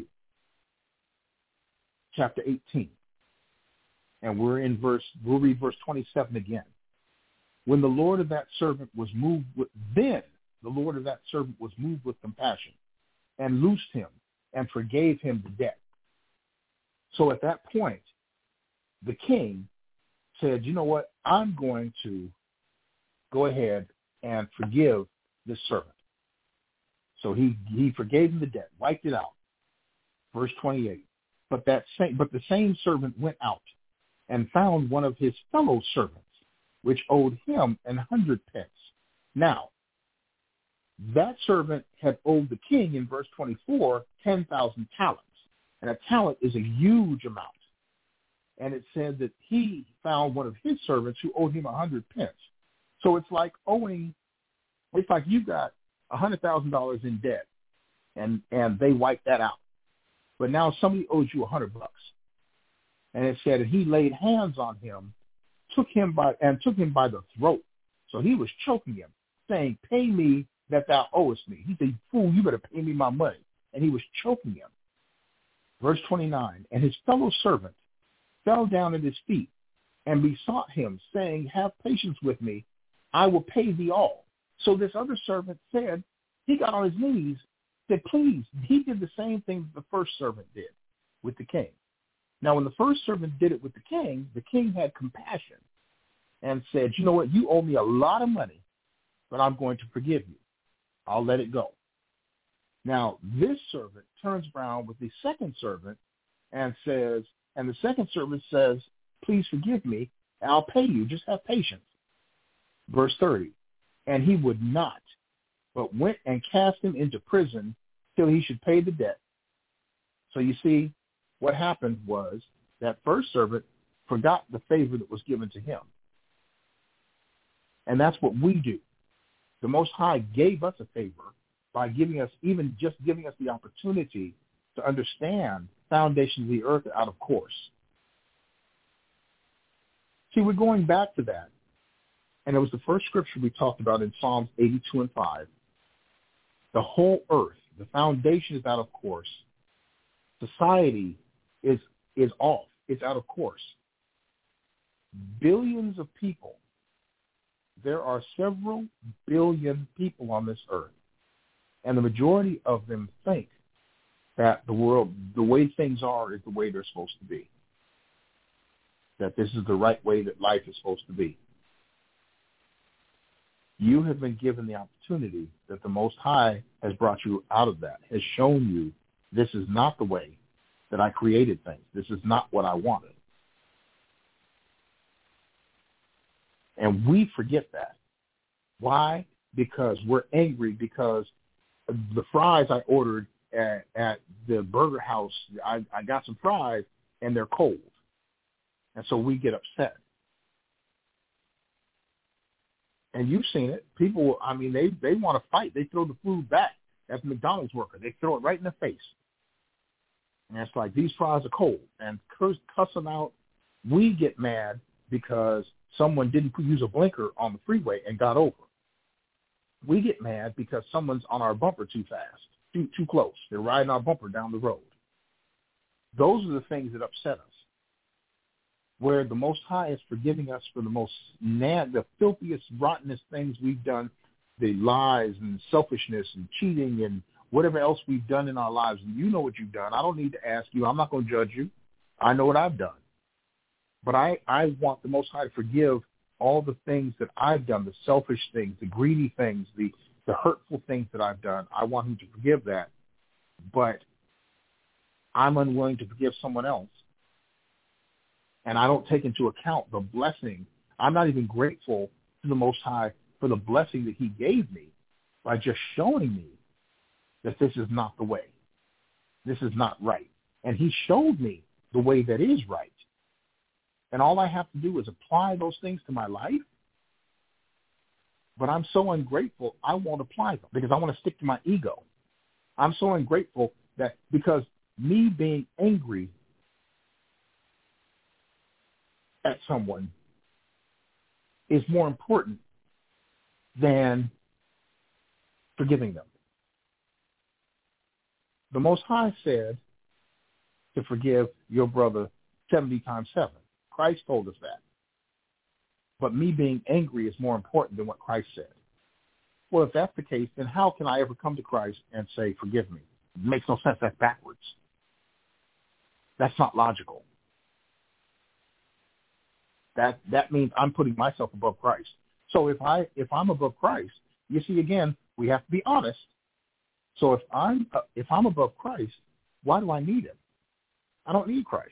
B: chapter 18. And we'll read verse 27 again. Then the Lord of that servant was moved with compassion and loosed him and forgave him the debt. So at that point, the king said, you know what? I'm going to go ahead and forgive this servant. So he forgave him the debt, wiped it out. Verse 28. But the same servant went out and found one of his fellow servants, which owed him 100 pence. Now, that servant had owed the king, in verse 24, 10,000 talents. And a talent is a huge amount. And it said that he found one of his servants who owed him 100 pence. So it's like you got $100,000 in debt, and they wiped that out. But now somebody owes you $100. And it said that he laid hands on him, took him by the throat. So he was choking him, saying, "Pay me that thou owest me." He said, "Fool, you better pay me my money." And he was choking him. Verse 29, and his fellow servant fell down at his feet and besought him, saying, "Have patience with me, I will pay thee all." So this other servant said, he got on his knees, said, please. He did the same thing that the first servant did with the king. Now, when the first servant did it with the king had compassion and said, you know what, you owe me a lot of money, but I'm going to forgive you. I'll let it go. Now, this servant turns around with the second servant and the second servant says, please forgive me, and I'll pay you. Just have patience. Verse 30, and he would not, but went and cast him into prison till he should pay the debt. So you see, what happened was that first servant forgot the favor that was given to him. And that's what we do. The Most High gave us a favor by giving us, even just giving us the opportunity to understand the foundation of the earth out of course. See, we're going back to that. And it was the first scripture we talked about in Psalms 82 and 5. The whole earth, the foundation is out of course. Society is off. It's out of course. Billions of people. There are several billion people on this earth. And the majority of them think that the world, the way things are, is the way they're supposed to be. That this is the right way that life is supposed to be. You have been given the opportunity that the Most High has brought you out of that, has shown you this is not the way that I created things. This is not what I wanted. And we forget that. Why? Because we're angry because the fries I ordered at the burger house, I got some fries and they're cold. And so we get upset. And you've seen it. People, I mean, they want to fight. They throw the food back at the McDonald's worker. They throw it right in the face. And it's like, these fries are cold. And cuss them out. We get mad because someone didn't use a blinker on the freeway and got over. We get mad because someone's on our bumper too fast, too close. They're riding our bumper down the road. Those are the things that upset us. Where the Most High is forgiving us for the filthiest, rottenest things we've done, the lies and selfishness and cheating and whatever else we've done in our lives. And you know what you've done. I don't need to ask you. I'm not going to judge you. I know what I've done. But I want the Most High to forgive all the things that I've done, the selfish things, the greedy things, the hurtful things that I've done. I want him to forgive that. But I'm unwilling to forgive someone else. And I don't take into account the blessing. I'm not even grateful to the Most High for the blessing that he gave me by just showing me that this is not the way. This is not right. And he showed me the way that is right. And all I have to do is apply those things to my life. But I'm so ungrateful, I won't apply them because I want to stick to my ego. I'm so ungrateful that because me being angry at someone is more important than forgiving them. The Most High said to forgive your brother 70 times 7. Christ told us that. But me being angry is more important than what Christ said. Well, if that's the case, then how can I ever come to Christ and say, forgive me? It makes no sense. That's backwards. That's not logical. That means I'm putting myself above Christ. So if I'm above Christ, you see, again, we have to be honest. So if I'm above Christ, why do I need him? I don't need Christ.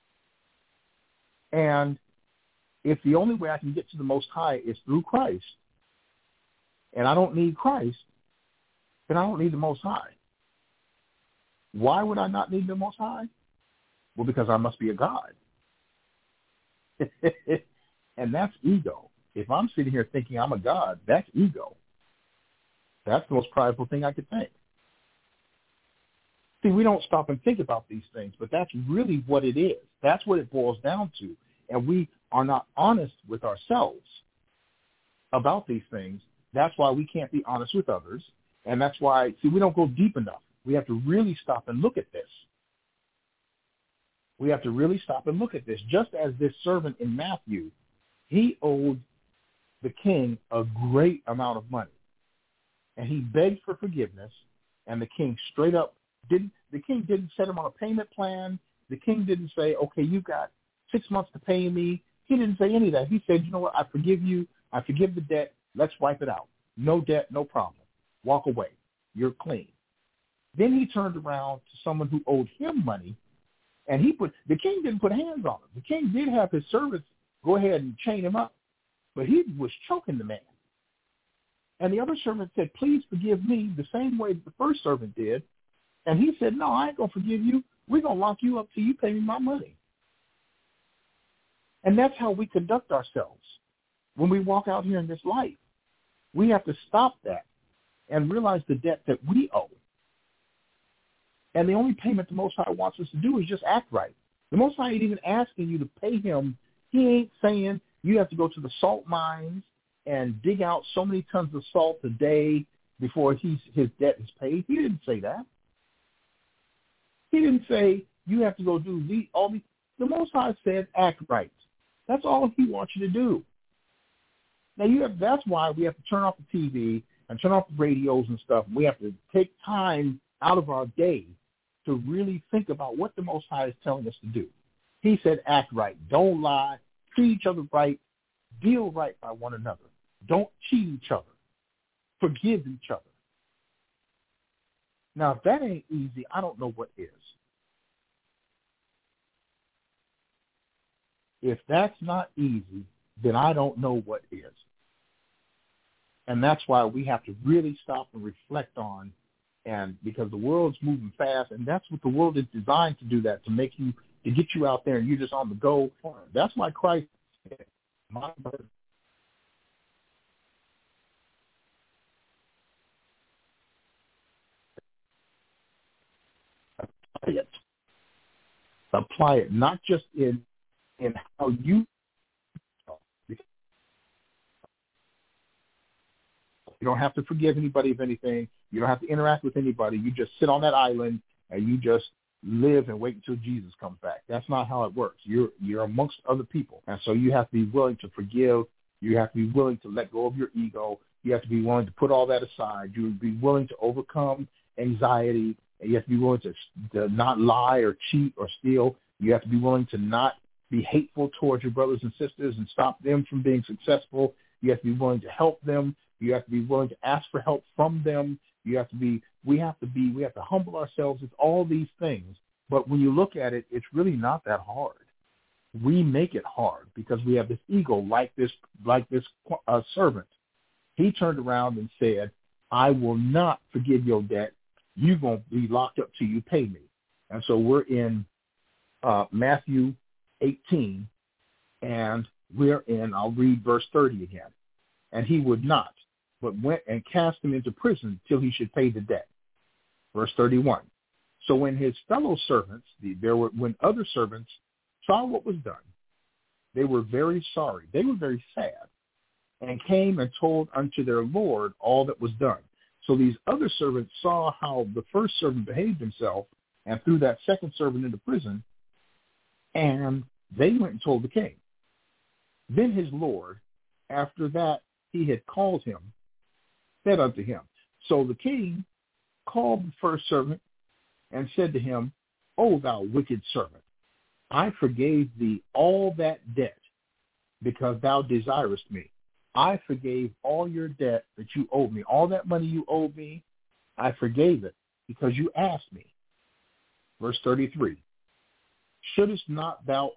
B: And if the only way I can get to the Most High is through Christ, and I don't need Christ, then I don't need the Most High. Why would I not need the Most High? Well, because I must be a God. And that's ego. If I'm sitting here thinking I'm a God, that's ego. That's the most prideful thing I could think. See, we don't stop and think about these things, but that's really what it is. That's what it boils down to. And we are not honest with ourselves about these things. That's why we can't be honest with others. And that's why, see, we don't go deep enough. We have to really stop and look at this. We have to really stop and look at this. Just as this servant in Matthew, he owed the king a great amount of money. And he begged for forgiveness, and the king straight up didn't set him on a payment plan. The king didn't say, okay, you've got 6 months to pay me. He didn't say any of that. He said, you know what, I forgive you. I forgive the debt. Let's wipe it out. No debt, no problem. Walk away. You're clean. Then he turned around to someone who owed him money, and the king didn't put hands on him. The king did have his servants go ahead and chain him up, but he was choking the man. And the other servant said, please forgive me the same way the first servant did. And he said, no, I ain't going to forgive you We're going to lock you up till you pay me my money. And that's how we conduct ourselves when we walk out here in this life. We have to stop that and realize the debt that we owe. And the only payment the Most High wants us to do is just act right. The Most High ain't even asking you to pay him. He ain't saying you have to go to the salt mines and dig out so many tons of salt a day before his debt is paid. He didn't say that. He didn't say you have to go do all these. The Most High said act right. That's all he wants you to do. Now that's why we have to turn off the TV and turn off the radios and stuff. We have to take time out of our day to really think about what the Most High is telling us to do. He said act right. Don't lie. Treat each other right. Deal right by one another. Don't cheat each other. Forgive each other. Now, if that ain't easy, I don't know what is. If that's not easy, then I don't know what is. And that's why we have to really stop and reflect on, and because the world's moving fast, and that's what the world is designed to do, that to get you out there and you're just on the go. That's why Christ said, my burden. Apply it, not just in how you don't have to forgive anybody of anything. You don't have to interact with anybody. You just sit on that island and you just live and wait until Jesus comes back. That's not how it works. You're amongst other people. And so you have to be willing to forgive. You have to be willing to let go of your ego. You have to be willing to put all that aside. You have to be willing to overcome anxiety. And you have to be willing to not lie or cheat or steal. You have to be willing to not be hateful towards your brothers and sisters and stop them from being successful. You have to be willing to help them. You have to be willing to ask for help from them. We have to humble ourselves. It's all these things. But when you look at it, it's really not that hard. We make it hard because we have this ego like this servant. He turned around and said, I will not forgive your debt. You're going to be locked up till you pay me. And so we're in Matthew 18, and I'll read verse 30 again. And he would not, but went and cast him into prison till he should pay the debt. Verse 31. So when his fellow servants, when other servants saw what was done, they were very sorry. They were very sad, and came and told unto their Lord all that was done. So these other servants saw how the first servant behaved himself and threw that second servant into prison, and they went and told the king. Then his Lord, after that he had called him, said unto him. So the king called the first servant and said to him, O thou wicked servant, I forgave thee all that debt because thou desirest me. I forgave all your debt that you owed me. All that money you owed me, I forgave it because you asked me. Verse 33. Shouldest thou not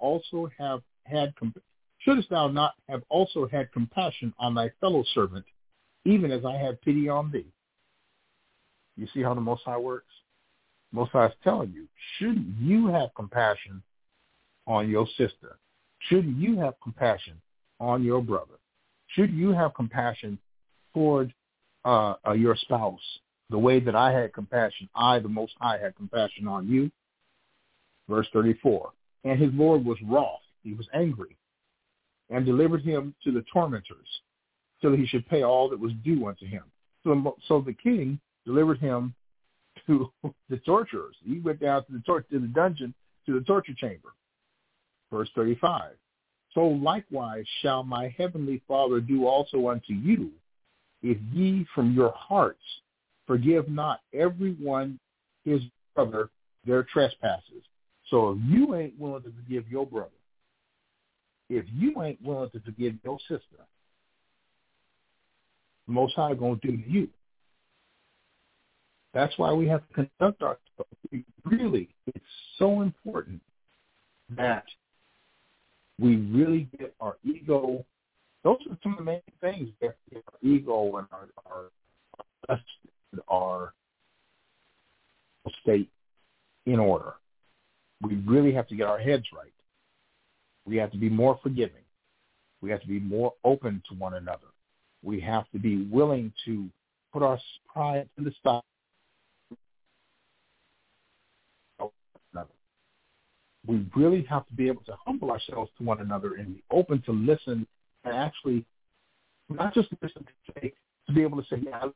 B: have also had compassion on thy fellow servant, even as I had pity on thee? You see how the Most High works? Most High is telling you, shouldn't you have compassion on your sister? Shouldn't you have compassion on your brother? Should you have compassion toward your spouse the way that I had compassion? I, the Most High, had compassion on you. Verse 34. And his Lord was wroth. He was angry, and delivered him to the tormentors till he should pay all that was due unto him. So the king delivered him to the torturers. He went down to the dungeon, to the torture chamber. Verse 35. So likewise shall my heavenly Father do also unto you, if ye from your hearts forgive not every one his brother their trespasses. So if you ain't willing to forgive your brother, if you ain't willing to forgive your sister, the Most High going to do to you. That's why we have to conduct ourselves. Really, it's so important that we really get our ego. Those are some of the main things that our ego and our state in order. We really have to get our heads right. We have to be more forgiving. We have to be more open to one another. We have to be willing to put our pride to the side. We really have to be able to humble ourselves to one another and be open to listen and actually not just listen to be able to say, yeah,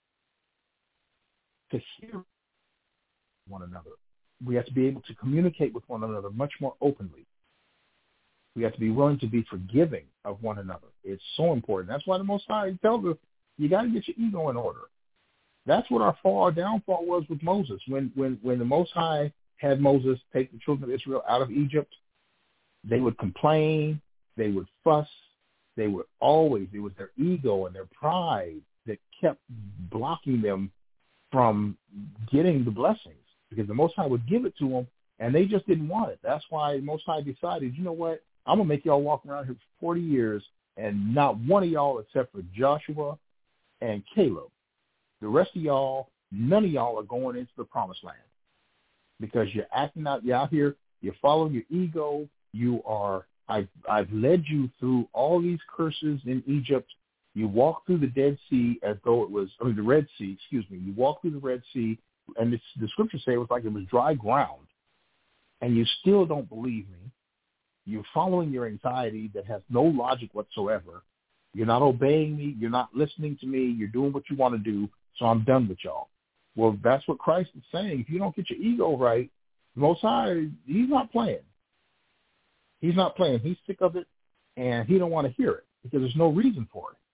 B: to hear one another. We have to be able to communicate with one another much more openly. We have to be willing to be forgiving of one another. It's so important. That's why the Most High tells us you got to get your ego in order. That's what our downfall was with Moses. When the Most High had Moses take the children of Israel out of Egypt, they would complain, they would fuss, it was their ego and their pride that kept blocking them from getting the blessings, because the Most High would give it to them, and they just didn't want it. That's why the Most High decided, you know what, I'm going to make y'all walk around here for 40 years, and not one of y'all except for Joshua and Caleb. The rest of y'all, none of y'all are going into the promised land because you're acting out, you're out here, you're following your ego, I've led you through all these curses in Egypt. You walk through the Dead Sea as though it was, the Red Sea, You walk through the Red Sea, and the scriptures say it was like it was dry ground, and you still don't believe me. You're following your anxiety that has no logic whatsoever. You're not obeying me. You're not listening to me. You're doing what you want to do, so I'm done with y'all. Well, that's what Christ is saying. If you don't get your ego right, the Most High, he's not playing. He's not playing. He's sick of it, and he don't want to hear it because there's no reason for it.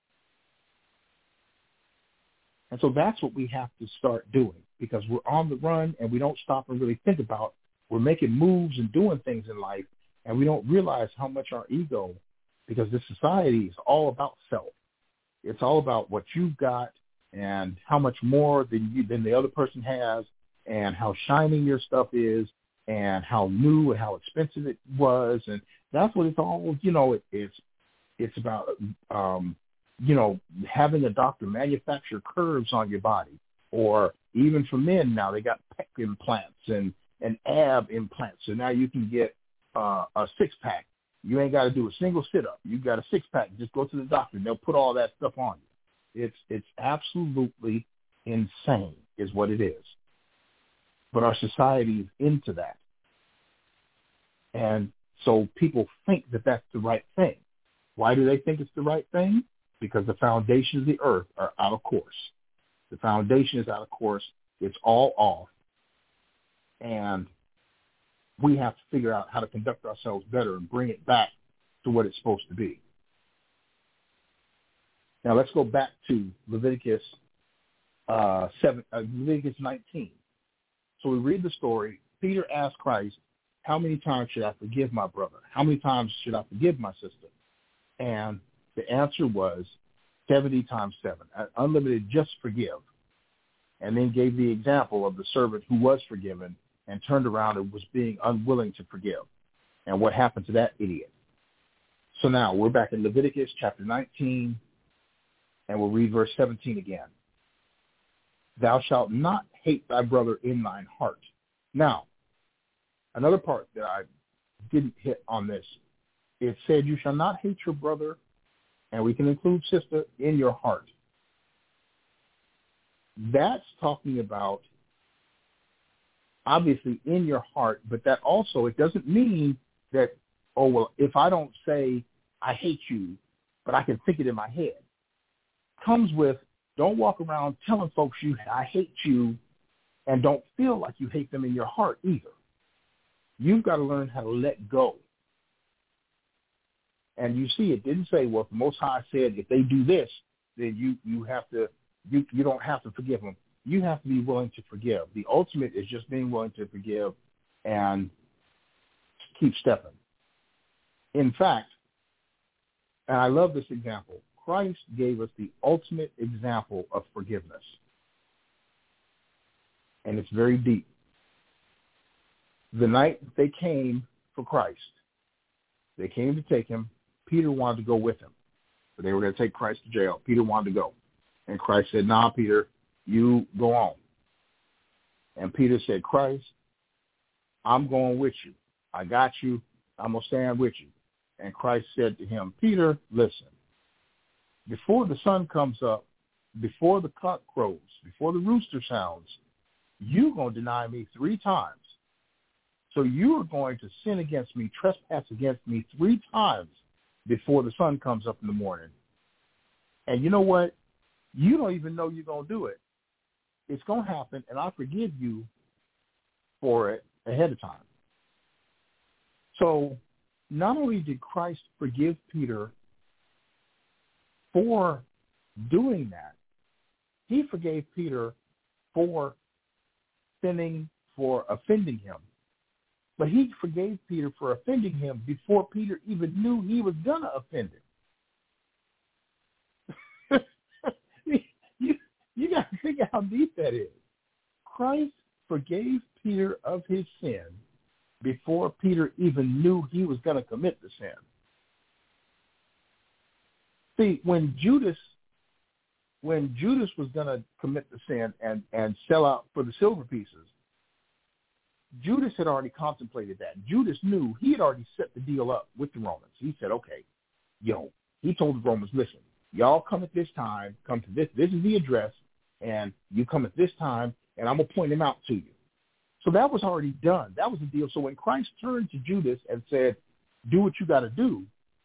B: And so that's what we have to start doing, because we're on the run and we don't stop and really think about, we're making moves and doing things in life, and we don't realize how much our ego, because this society is all about self. It's all about what you've got and how much more than the other person has, and how shiny your stuff is, and how new and how expensive it was. And that's what it's all, it's about, having a doctor manufacture curves on your body. Or even for men now, they got pec implants and ab implants. So now you can get a six-pack. You ain't got to do a single sit-up. You got a six-pack. Just go to the doctor, and they'll put all that stuff on you. It's absolutely insane is what it is. But our society is into that. And so people think that that's the right thing. Why do they think it's the right thing? Because the foundations of the earth are out of course. The foundation is out of course. It's all off. And we have to figure out how to conduct ourselves better and bring it back to what it's supposed to be. Now let's go back to Leviticus 19. So we read the story. Peter asked Christ, how many times should I forgive my brother? How many times should I forgive my sister? And the answer was 70 times 7, unlimited, just forgive. And then gave the example of the servant who was forgiven and turned around and was being unwilling to forgive. And what happened to that idiot? So now we're back in Leviticus chapter 19, and we'll read verse 17 again. Thou shalt not hate thy brother in thine heart. Now, another part that I didn't hit on this, it said you shall not hate your brother, and we can include sister, in your heart. That's talking about obviously in your heart, but that also, it doesn't mean that, oh, well, if I don't say I hate you, but I can think it in my head. Comes with, don't walk around telling folks I hate you and don't feel like you hate them in your heart either. You've got to learn how to let go. And you see, it didn't say, well, if the Most High said if they do this, then you don't have to forgive them. You have to be willing to forgive. The ultimate is just being willing to forgive and keep stepping. In fact, and I love this example, Christ gave us the ultimate example of forgiveness. And it's very deep. The night that they came for Christ, they came to take him. Peter wanted to go with him. But they were going to take Christ to jail. Peter wanted to go. And Christ said, nah, Peter, you go on. And Peter said, Christ, I'm going with you. I got you. I'm going to stand with you. And Christ said to him, Peter, listen, before the sun comes up, before the cock crows, before the rooster sounds, you're going to deny me 3 times. So you are going to sin against me, trespass against me 3 times before the sun comes up in the morning. And you know what? You don't even know you're going to do it. It's going to happen, and I forgive you for it ahead of time. So not only did Christ forgive Peter for doing that, he forgave Peter for sinning, for offending him. But he forgave Peter for offending him before Peter even knew he was going to offend him. You got to figure out how deep that is. Christ forgave Peter of his sin before Peter even knew he was going to commit the sin. See, when Judas was going to commit the sin and sell out for the silver pieces, Judas had already contemplated that. Judas knew he had already set the deal up with the Romans. He said, okay, he told the Romans, listen, y'all come at this time, come to this is the address, and you come at this time, and I'm going to point him out to you. So that was already done. That was the deal. So when Christ turned to Judas and said, do what you got to do,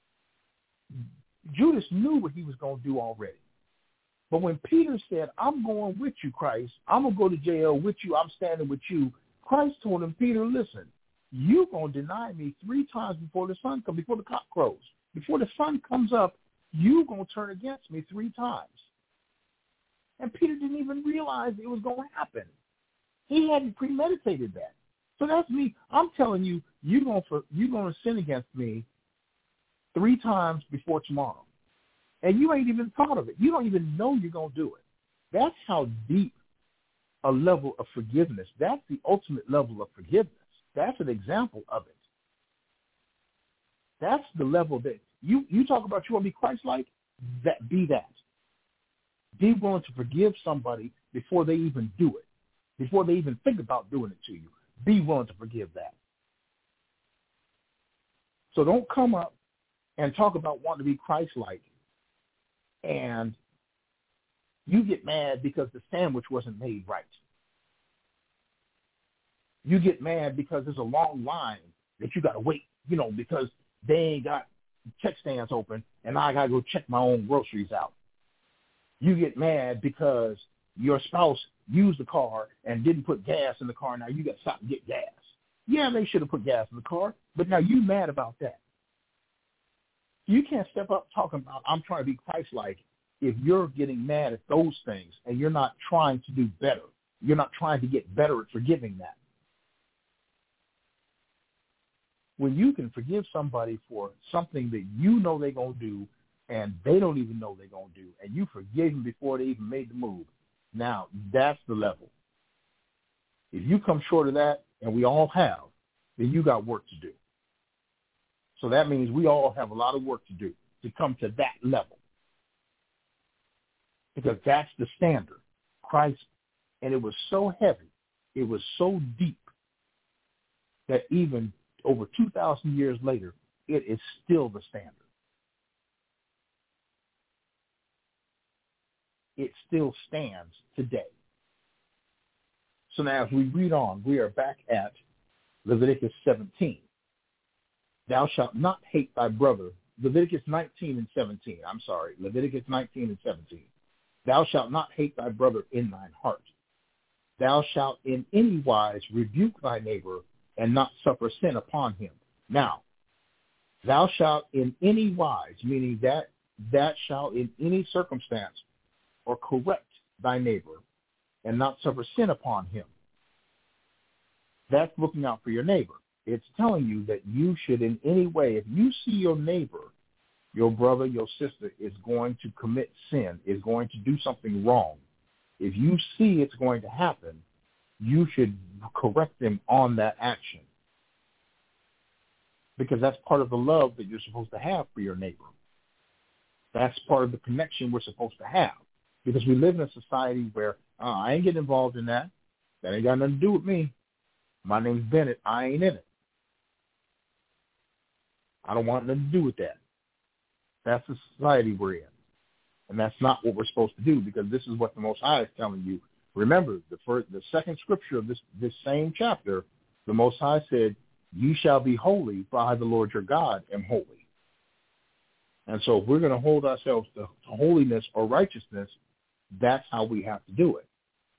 B: Judas knew what he was going to do already. But when Peter said, I'm going with you, Christ, I'm going to go to jail with you, I'm standing with you, Christ told him, Peter, listen, you're going to deny me 3 times before the sun comes, before the cock crows. Before the sun comes up, you're going to turn against me 3 times. And Peter didn't even realize it was going to happen. He hadn't premeditated that. So that's me. I'm telling you, you're going to sin against me 3 times before tomorrow. And you ain't even thought of it. You don't even know you're going to do it. That's how deep a level of forgiveness. That's the ultimate level of forgiveness. That's an example of it. That's the level that you talk about you want to be Christ-like, be that. Be willing to forgive somebody before they even do it, before they even think about doing it to you. Be willing to forgive that. So don't come up and talk about wanting to be Christ-like and you get mad because the sandwich wasn't made right. You get mad because there's a long line that you got to wait, because they ain't got check stands open and I got to go check my own groceries out. You get mad because your spouse used the car and didn't put gas in the car. Now you got to stop and get gas. Yeah, they should have put gas in the car, but now you mad about that. You can't step up talking about I'm trying to be Christ-like if you're getting mad at those things and you're not trying to do better. You're not trying to get better at forgiving that. When you can forgive somebody for something that you know they're going to do and they don't even know they're going to do, and you forgive them before they even made the move, now that's the level. If you come short of that, and we all have, then you got work to do. So that means we all have a lot of work to do to come to that level. Because that's the standard. Christ, and it was so heavy, it was so deep, that even over 2,000 years later, it is still the standard. It still stands today. So now as we read on, we are back at Leviticus 17. Thou shalt not hate thy brother. Leviticus 19 and 17. I'm sorry. Leviticus 19 and 17. Thou shalt not hate thy brother in thine heart. Thou shalt in any wise rebuke thy neighbor and not suffer sin upon him. Now, thou shalt in any wise, meaning that shalt in any circumstance or correct thy neighbor and not suffer sin upon him. That's looking out for your neighbor. It's telling you that you should in any way, if you see your neighbor, your brother, your sister is going to commit sin, is going to do something wrong, if you see it's going to happen, you should correct them on that action. Because that's part of the love that you're supposed to have for your neighbor. That's part of the connection we're supposed to have. Because we live in a society where I ain't getting involved in that. That ain't got nothing to do with me. My name's Bennett. I ain't in it. I don't want nothing to do with that. That's the society we're in. And that's not what we're supposed to do, because this is what the Most High is telling you. Remember, the second scripture of this same chapter, the Most High said, "You shall be holy, for I, the Lord your God, am holy." And so if we're going to hold ourselves to holiness or righteousness, that's how we have to do it.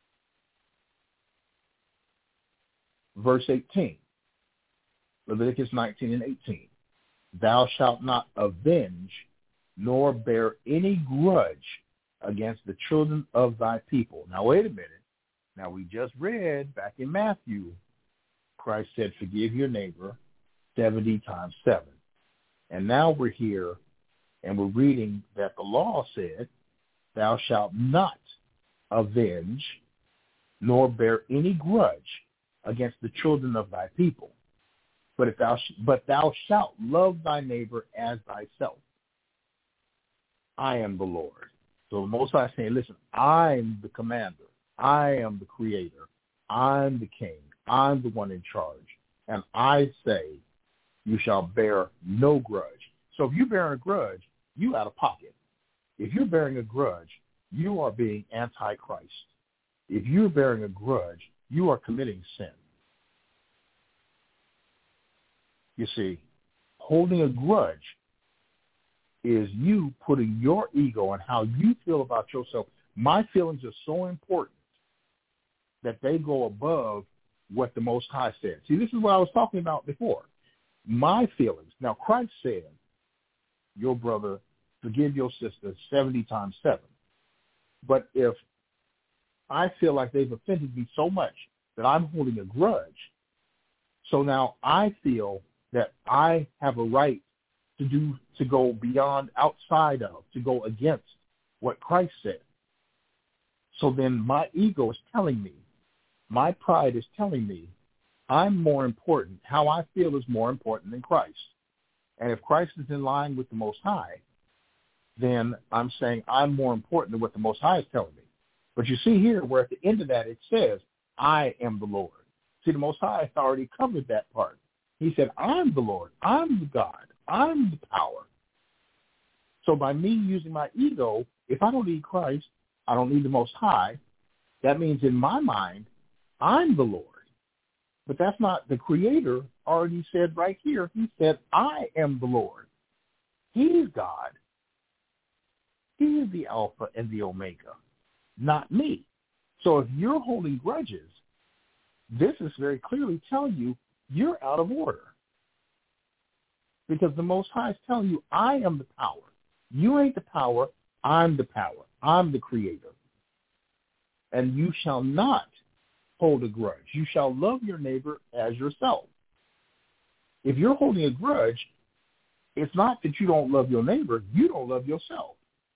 B: Verse 18, Leviticus 19 and 18. Thou shalt not avenge nor bear any grudge against the children of thy people. Now, wait a minute. Now, we just read back in Matthew, Christ said, forgive your neighbor 70 times 7. And now we're here and we're reading that the law said, thou shalt not avenge nor bear any grudge against the children of thy people. But thou shalt love thy neighbor as thyself. I am the Lord. So the Most High is saying, listen, I'm the commander. I am the creator. I'm the king. I'm the one in charge. And I say, you shall bear no grudge. So if you're bearing a grudge, you out of pocket. If you're bearing a grudge, you are being anti-Christ. If you're bearing a grudge, you are committing sin. You see, holding a grudge is you putting your ego and how you feel about yourself. My feelings are so important that they go above what the Most High said. See, this is what I was talking about before. My feelings. Now, Christ said, your brother, forgive your sister 70 times 7. But if I feel like they've offended me so much that I'm holding a grudge, so now I feel that I have a right to go beyond, outside of, to go against what Christ said. So then my ego is telling me, my pride is telling me, I'm more important. How I feel is more important than Christ. And if Christ is in line with the Most High, then I'm saying I'm more important than what the Most High is telling me. But you see here where at the end of that it says, I am the Lord. See, the Most High has already covered that part. He said, I'm the Lord. I'm the God. I'm the power. So by me using my ego, if I don't need Christ, I don't need the Most High, that means in my mind, I'm the Lord. But that's not, the Creator already said right here, he said, I am the Lord. He's God. He is the Alpha and the Omega, not me. So if you're holding grudges, this is very clearly telling you you're out of order. Because the Most High is telling you, I am the power. You ain't the power. I'm the power. I'm the Creator. And you shall not hold a grudge. You shall love your neighbor as yourself. If you're holding a grudge, it's not that you don't love your neighbor. You don't love yourself.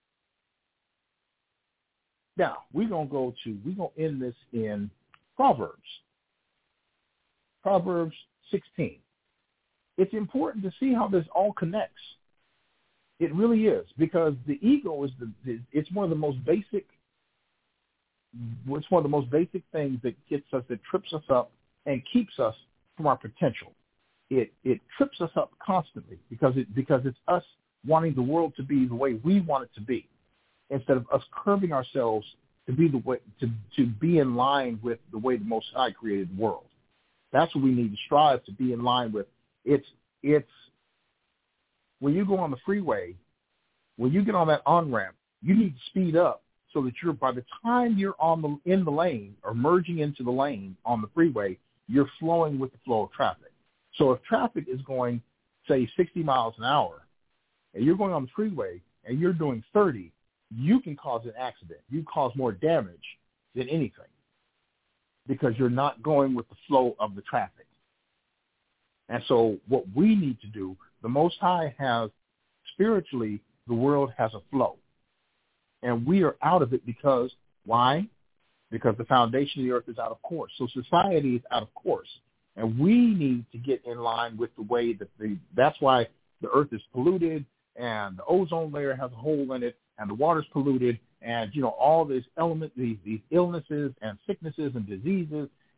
B: Now, we're going to end this in Proverbs. Proverbs 16. It's important to see how this all connects. It really is, because the ego is it's one of the most basic. It's one of the most basic things that trips us up and keeps us from our potential. It trips us up constantly because it's us wanting the world to be the way we want it to be, instead of us curbing ourselves to be the way to be in line with the way the Most High created the world. That's what we need to strive to be in line with. It's when you go on the freeway, when you get on that on-ramp, you need to speed up so that by the time you're in the lane or merging into the lane on the freeway, you're flowing with the flow of traffic. So if traffic is going, say, 60 miles an hour, and you're going on the freeway and you're doing 30, you can cause an accident. You cause more damage than anything because you're not going with the flow of the traffic. And so what we need to do, the Most High has, spiritually, the world has a flow. And we are out of it because, why? Because the foundation of the earth is out of course. So society is out of course. And we need to get in line with the way that that's why the earth is polluted and the ozone layer has a hole in it and the water's polluted and, all these illnesses and sicknesses and diseases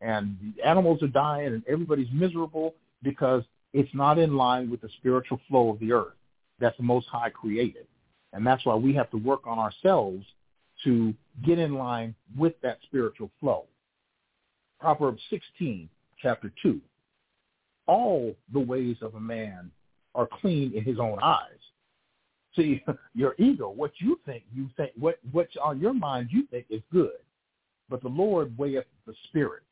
B: and the animals are dying and everybody's miserable because it's not in line with the spiritual flow of the earth that the Most High created. And that's why we have to work on ourselves to get in line with that spiritual flow. Proverbs 16, chapter 2. All the ways of a man are clean in his own eyes. See, your ego, what you think, what's on your mind you think is good. But the Lord weigheth the spirits.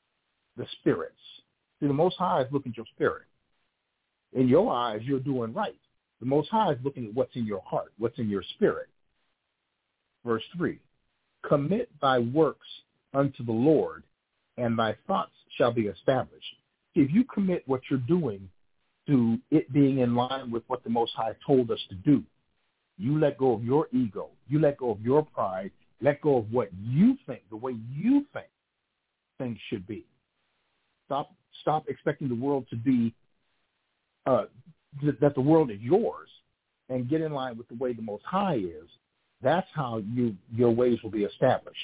B: See, the Most High is looking at your spirit. In your eyes, you're doing right. The Most High is looking at what's in your heart, what's in your spirit. Verse 3, commit thy works unto the Lord, and thy thoughts shall be established. If you commit what you're doing to it being in line with what the Most High told us to do, you let go of your ego, you let go of your pride, let go of what you think, the way you think things should be. Stop expecting the world to be, that the world is yours, and get in line with the way the Most High is. That's how your ways will be established.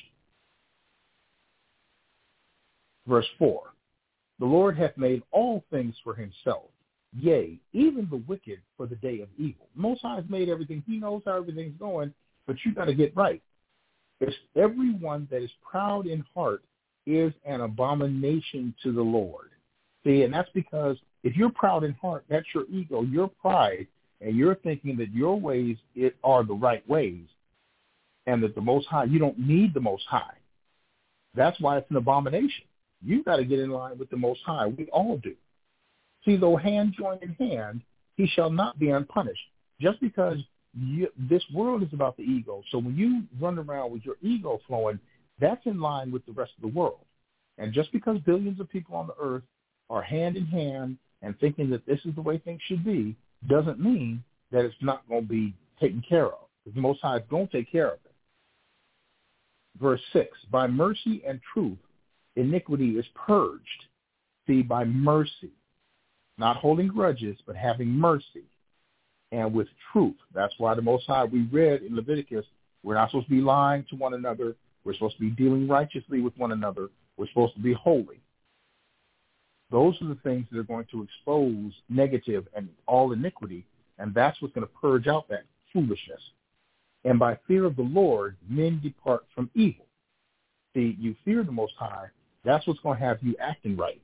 B: Verse 4, the Lord hath made all things for himself, yea, even the wicked for the day of evil. Most High has made everything. He knows how everything's going, but you got to get right. It's everyone that is proud in heart is an abomination to the Lord. See, and that's because if you're proud in heart, that's your ego, your pride, and you're thinking that your ways are the right ways, and that the Most High, you don't need the Most High. That's why it's an abomination. You got to get in line with the Most High. We all do. See, though hand join in hand, he shall not be unpunished. Just because this world is about the ego. So when you run around with your ego flowing, that's in line with the rest of the world. And just because billions of people on the earth are hand in hand and thinking that this is the way things should be, doesn't mean that it's not going to be taken care of. Because the Most High is going to take care of it. Verse 6, by mercy and truth, iniquity is purged. See, by mercy, not holding grudges, but having mercy, and with truth. That's why the Most High, we read in Leviticus, we're not supposed to be lying to one another. We're supposed to be dealing righteously with one another. We're supposed to be holy. Those are the things that are going to expose negative and all iniquity, and that's what's going to purge out that foolishness. And by fear of the Lord, men depart from evil. See, you fear the Most High, that's what's going to have you acting right.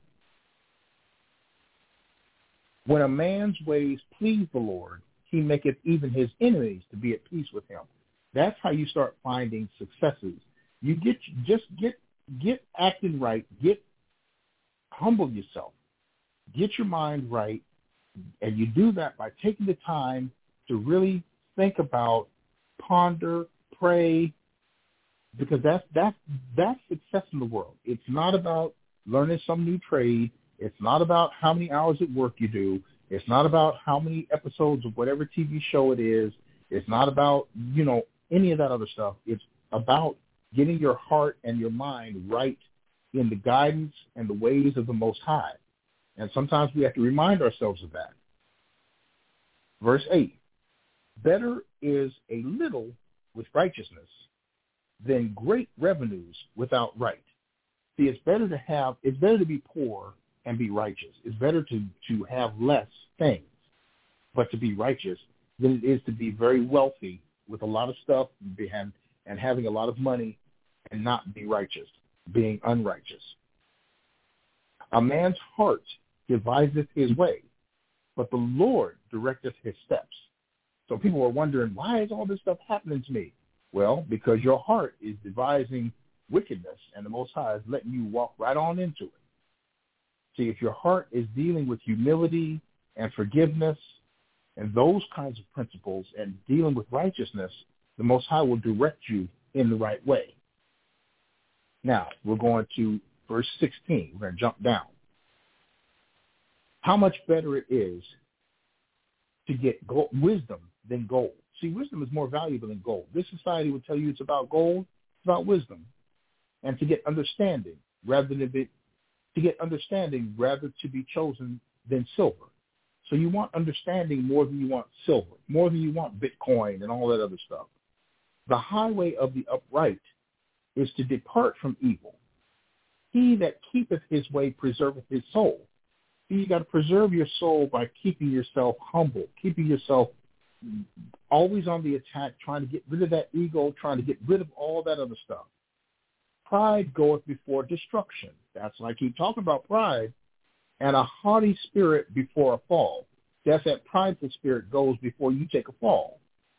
B: When a man's ways please the Lord, he maketh even his enemies to be at peace with him. That's how you start finding successes. You get acting right, humble yourself, get your mind right, and you do that by taking the time to really think about, ponder, pray, because that's success in the world. It's not about learning some new trade. It's not about how many hours at work you do. It's not about how many episodes of whatever TV show it is. It's not about, any of that other stuff. It's about getting your heart and your mind right in the guidance and the ways of the Most High. And sometimes we have to remind ourselves of that. Verse 8, better is a little with righteousness than great revenues without right. See, it's better to be poor and be righteous. It's better to have less things, but to be righteous, than it is to be very wealthy with a lot of stuff and having a lot of money and not be righteous, being unrighteous. A man's heart deviseth his way, but the Lord directeth his steps. So people are wondering, why is all this stuff happening to me? Well, because your heart is devising wickedness, and the Most High is letting you walk right on into it. See, if your heart is dealing with humility and forgiveness and those kinds of principles and dealing with righteousness, the Most High will direct you in the right way. Now, we're going to verse 16. We're going to jump down. How much better it is to get wisdom than gold. See, wisdom is more valuable than gold. This society will tell you it's about gold, it's about wisdom. And to get understanding rather to be chosen than silver. So you want understanding more than you want silver, more than you want Bitcoin and all that other stuff. The highway of the upright is to depart from evil. He that keepeth his way preserveth his soul. You got to preserve your soul by keeping yourself humble, keeping yourself always on the attack, trying to get rid of that ego, trying to get rid of all that other stuff. Pride goeth before destruction. That's why I keep talking about pride. And a haughty spirit before a fall. That's that prideful spirit goes before you take a fall.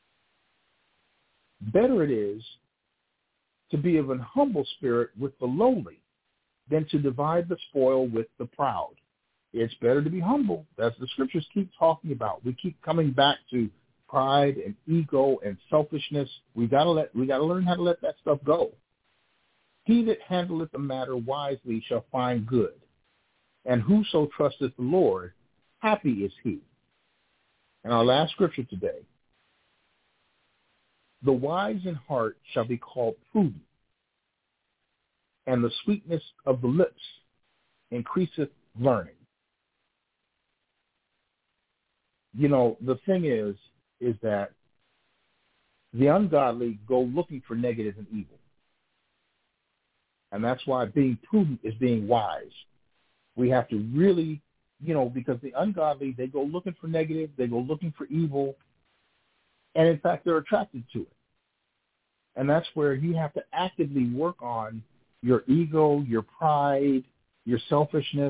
B: Better it is to be of an humble spirit with the lowly than to divide the spoil with the proud. It's better to be humble. That's the scriptures keep talking about. We keep coming back to pride and ego and selfishness. We gotta learn how to let that stuff go. He that handleth the matter wisely shall find good, and whoso trusteth the Lord, happy is he. And our last scripture today: the wise in heart shall be called prudent, and the sweetness of the lips increaseth learning. You know, the thing is that the ungodly go looking for negative and evil. And that's why being prudent is being wise. We have to really, because the ungodly, they go looking for negative, they go looking for evil, and in fact, they're attracted to it. And that's where you have to actively work on your ego, your pride, your selfishness,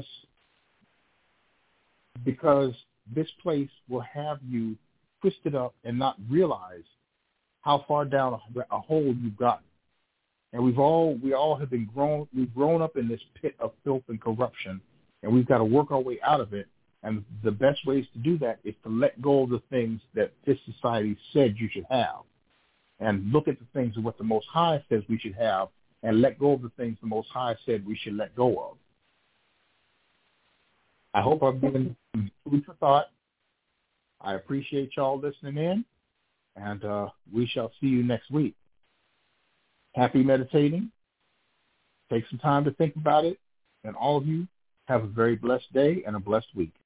B: because this place will have you twisted up and not realize how far down a hole you've gotten. And we all have been we've grown up in this pit of filth and corruption, and we've got to work our way out of it. And the best ways to do that is to let go of the things that this society said you should have, and look at the things of what the Most High says we should have, and let go of the things the Most High said we should let go of. I hope I've given some food for thought. I appreciate y'all listening in, and we shall see you next week. Happy meditating. Take some time to think about it, and all of you have a very blessed day and a blessed week.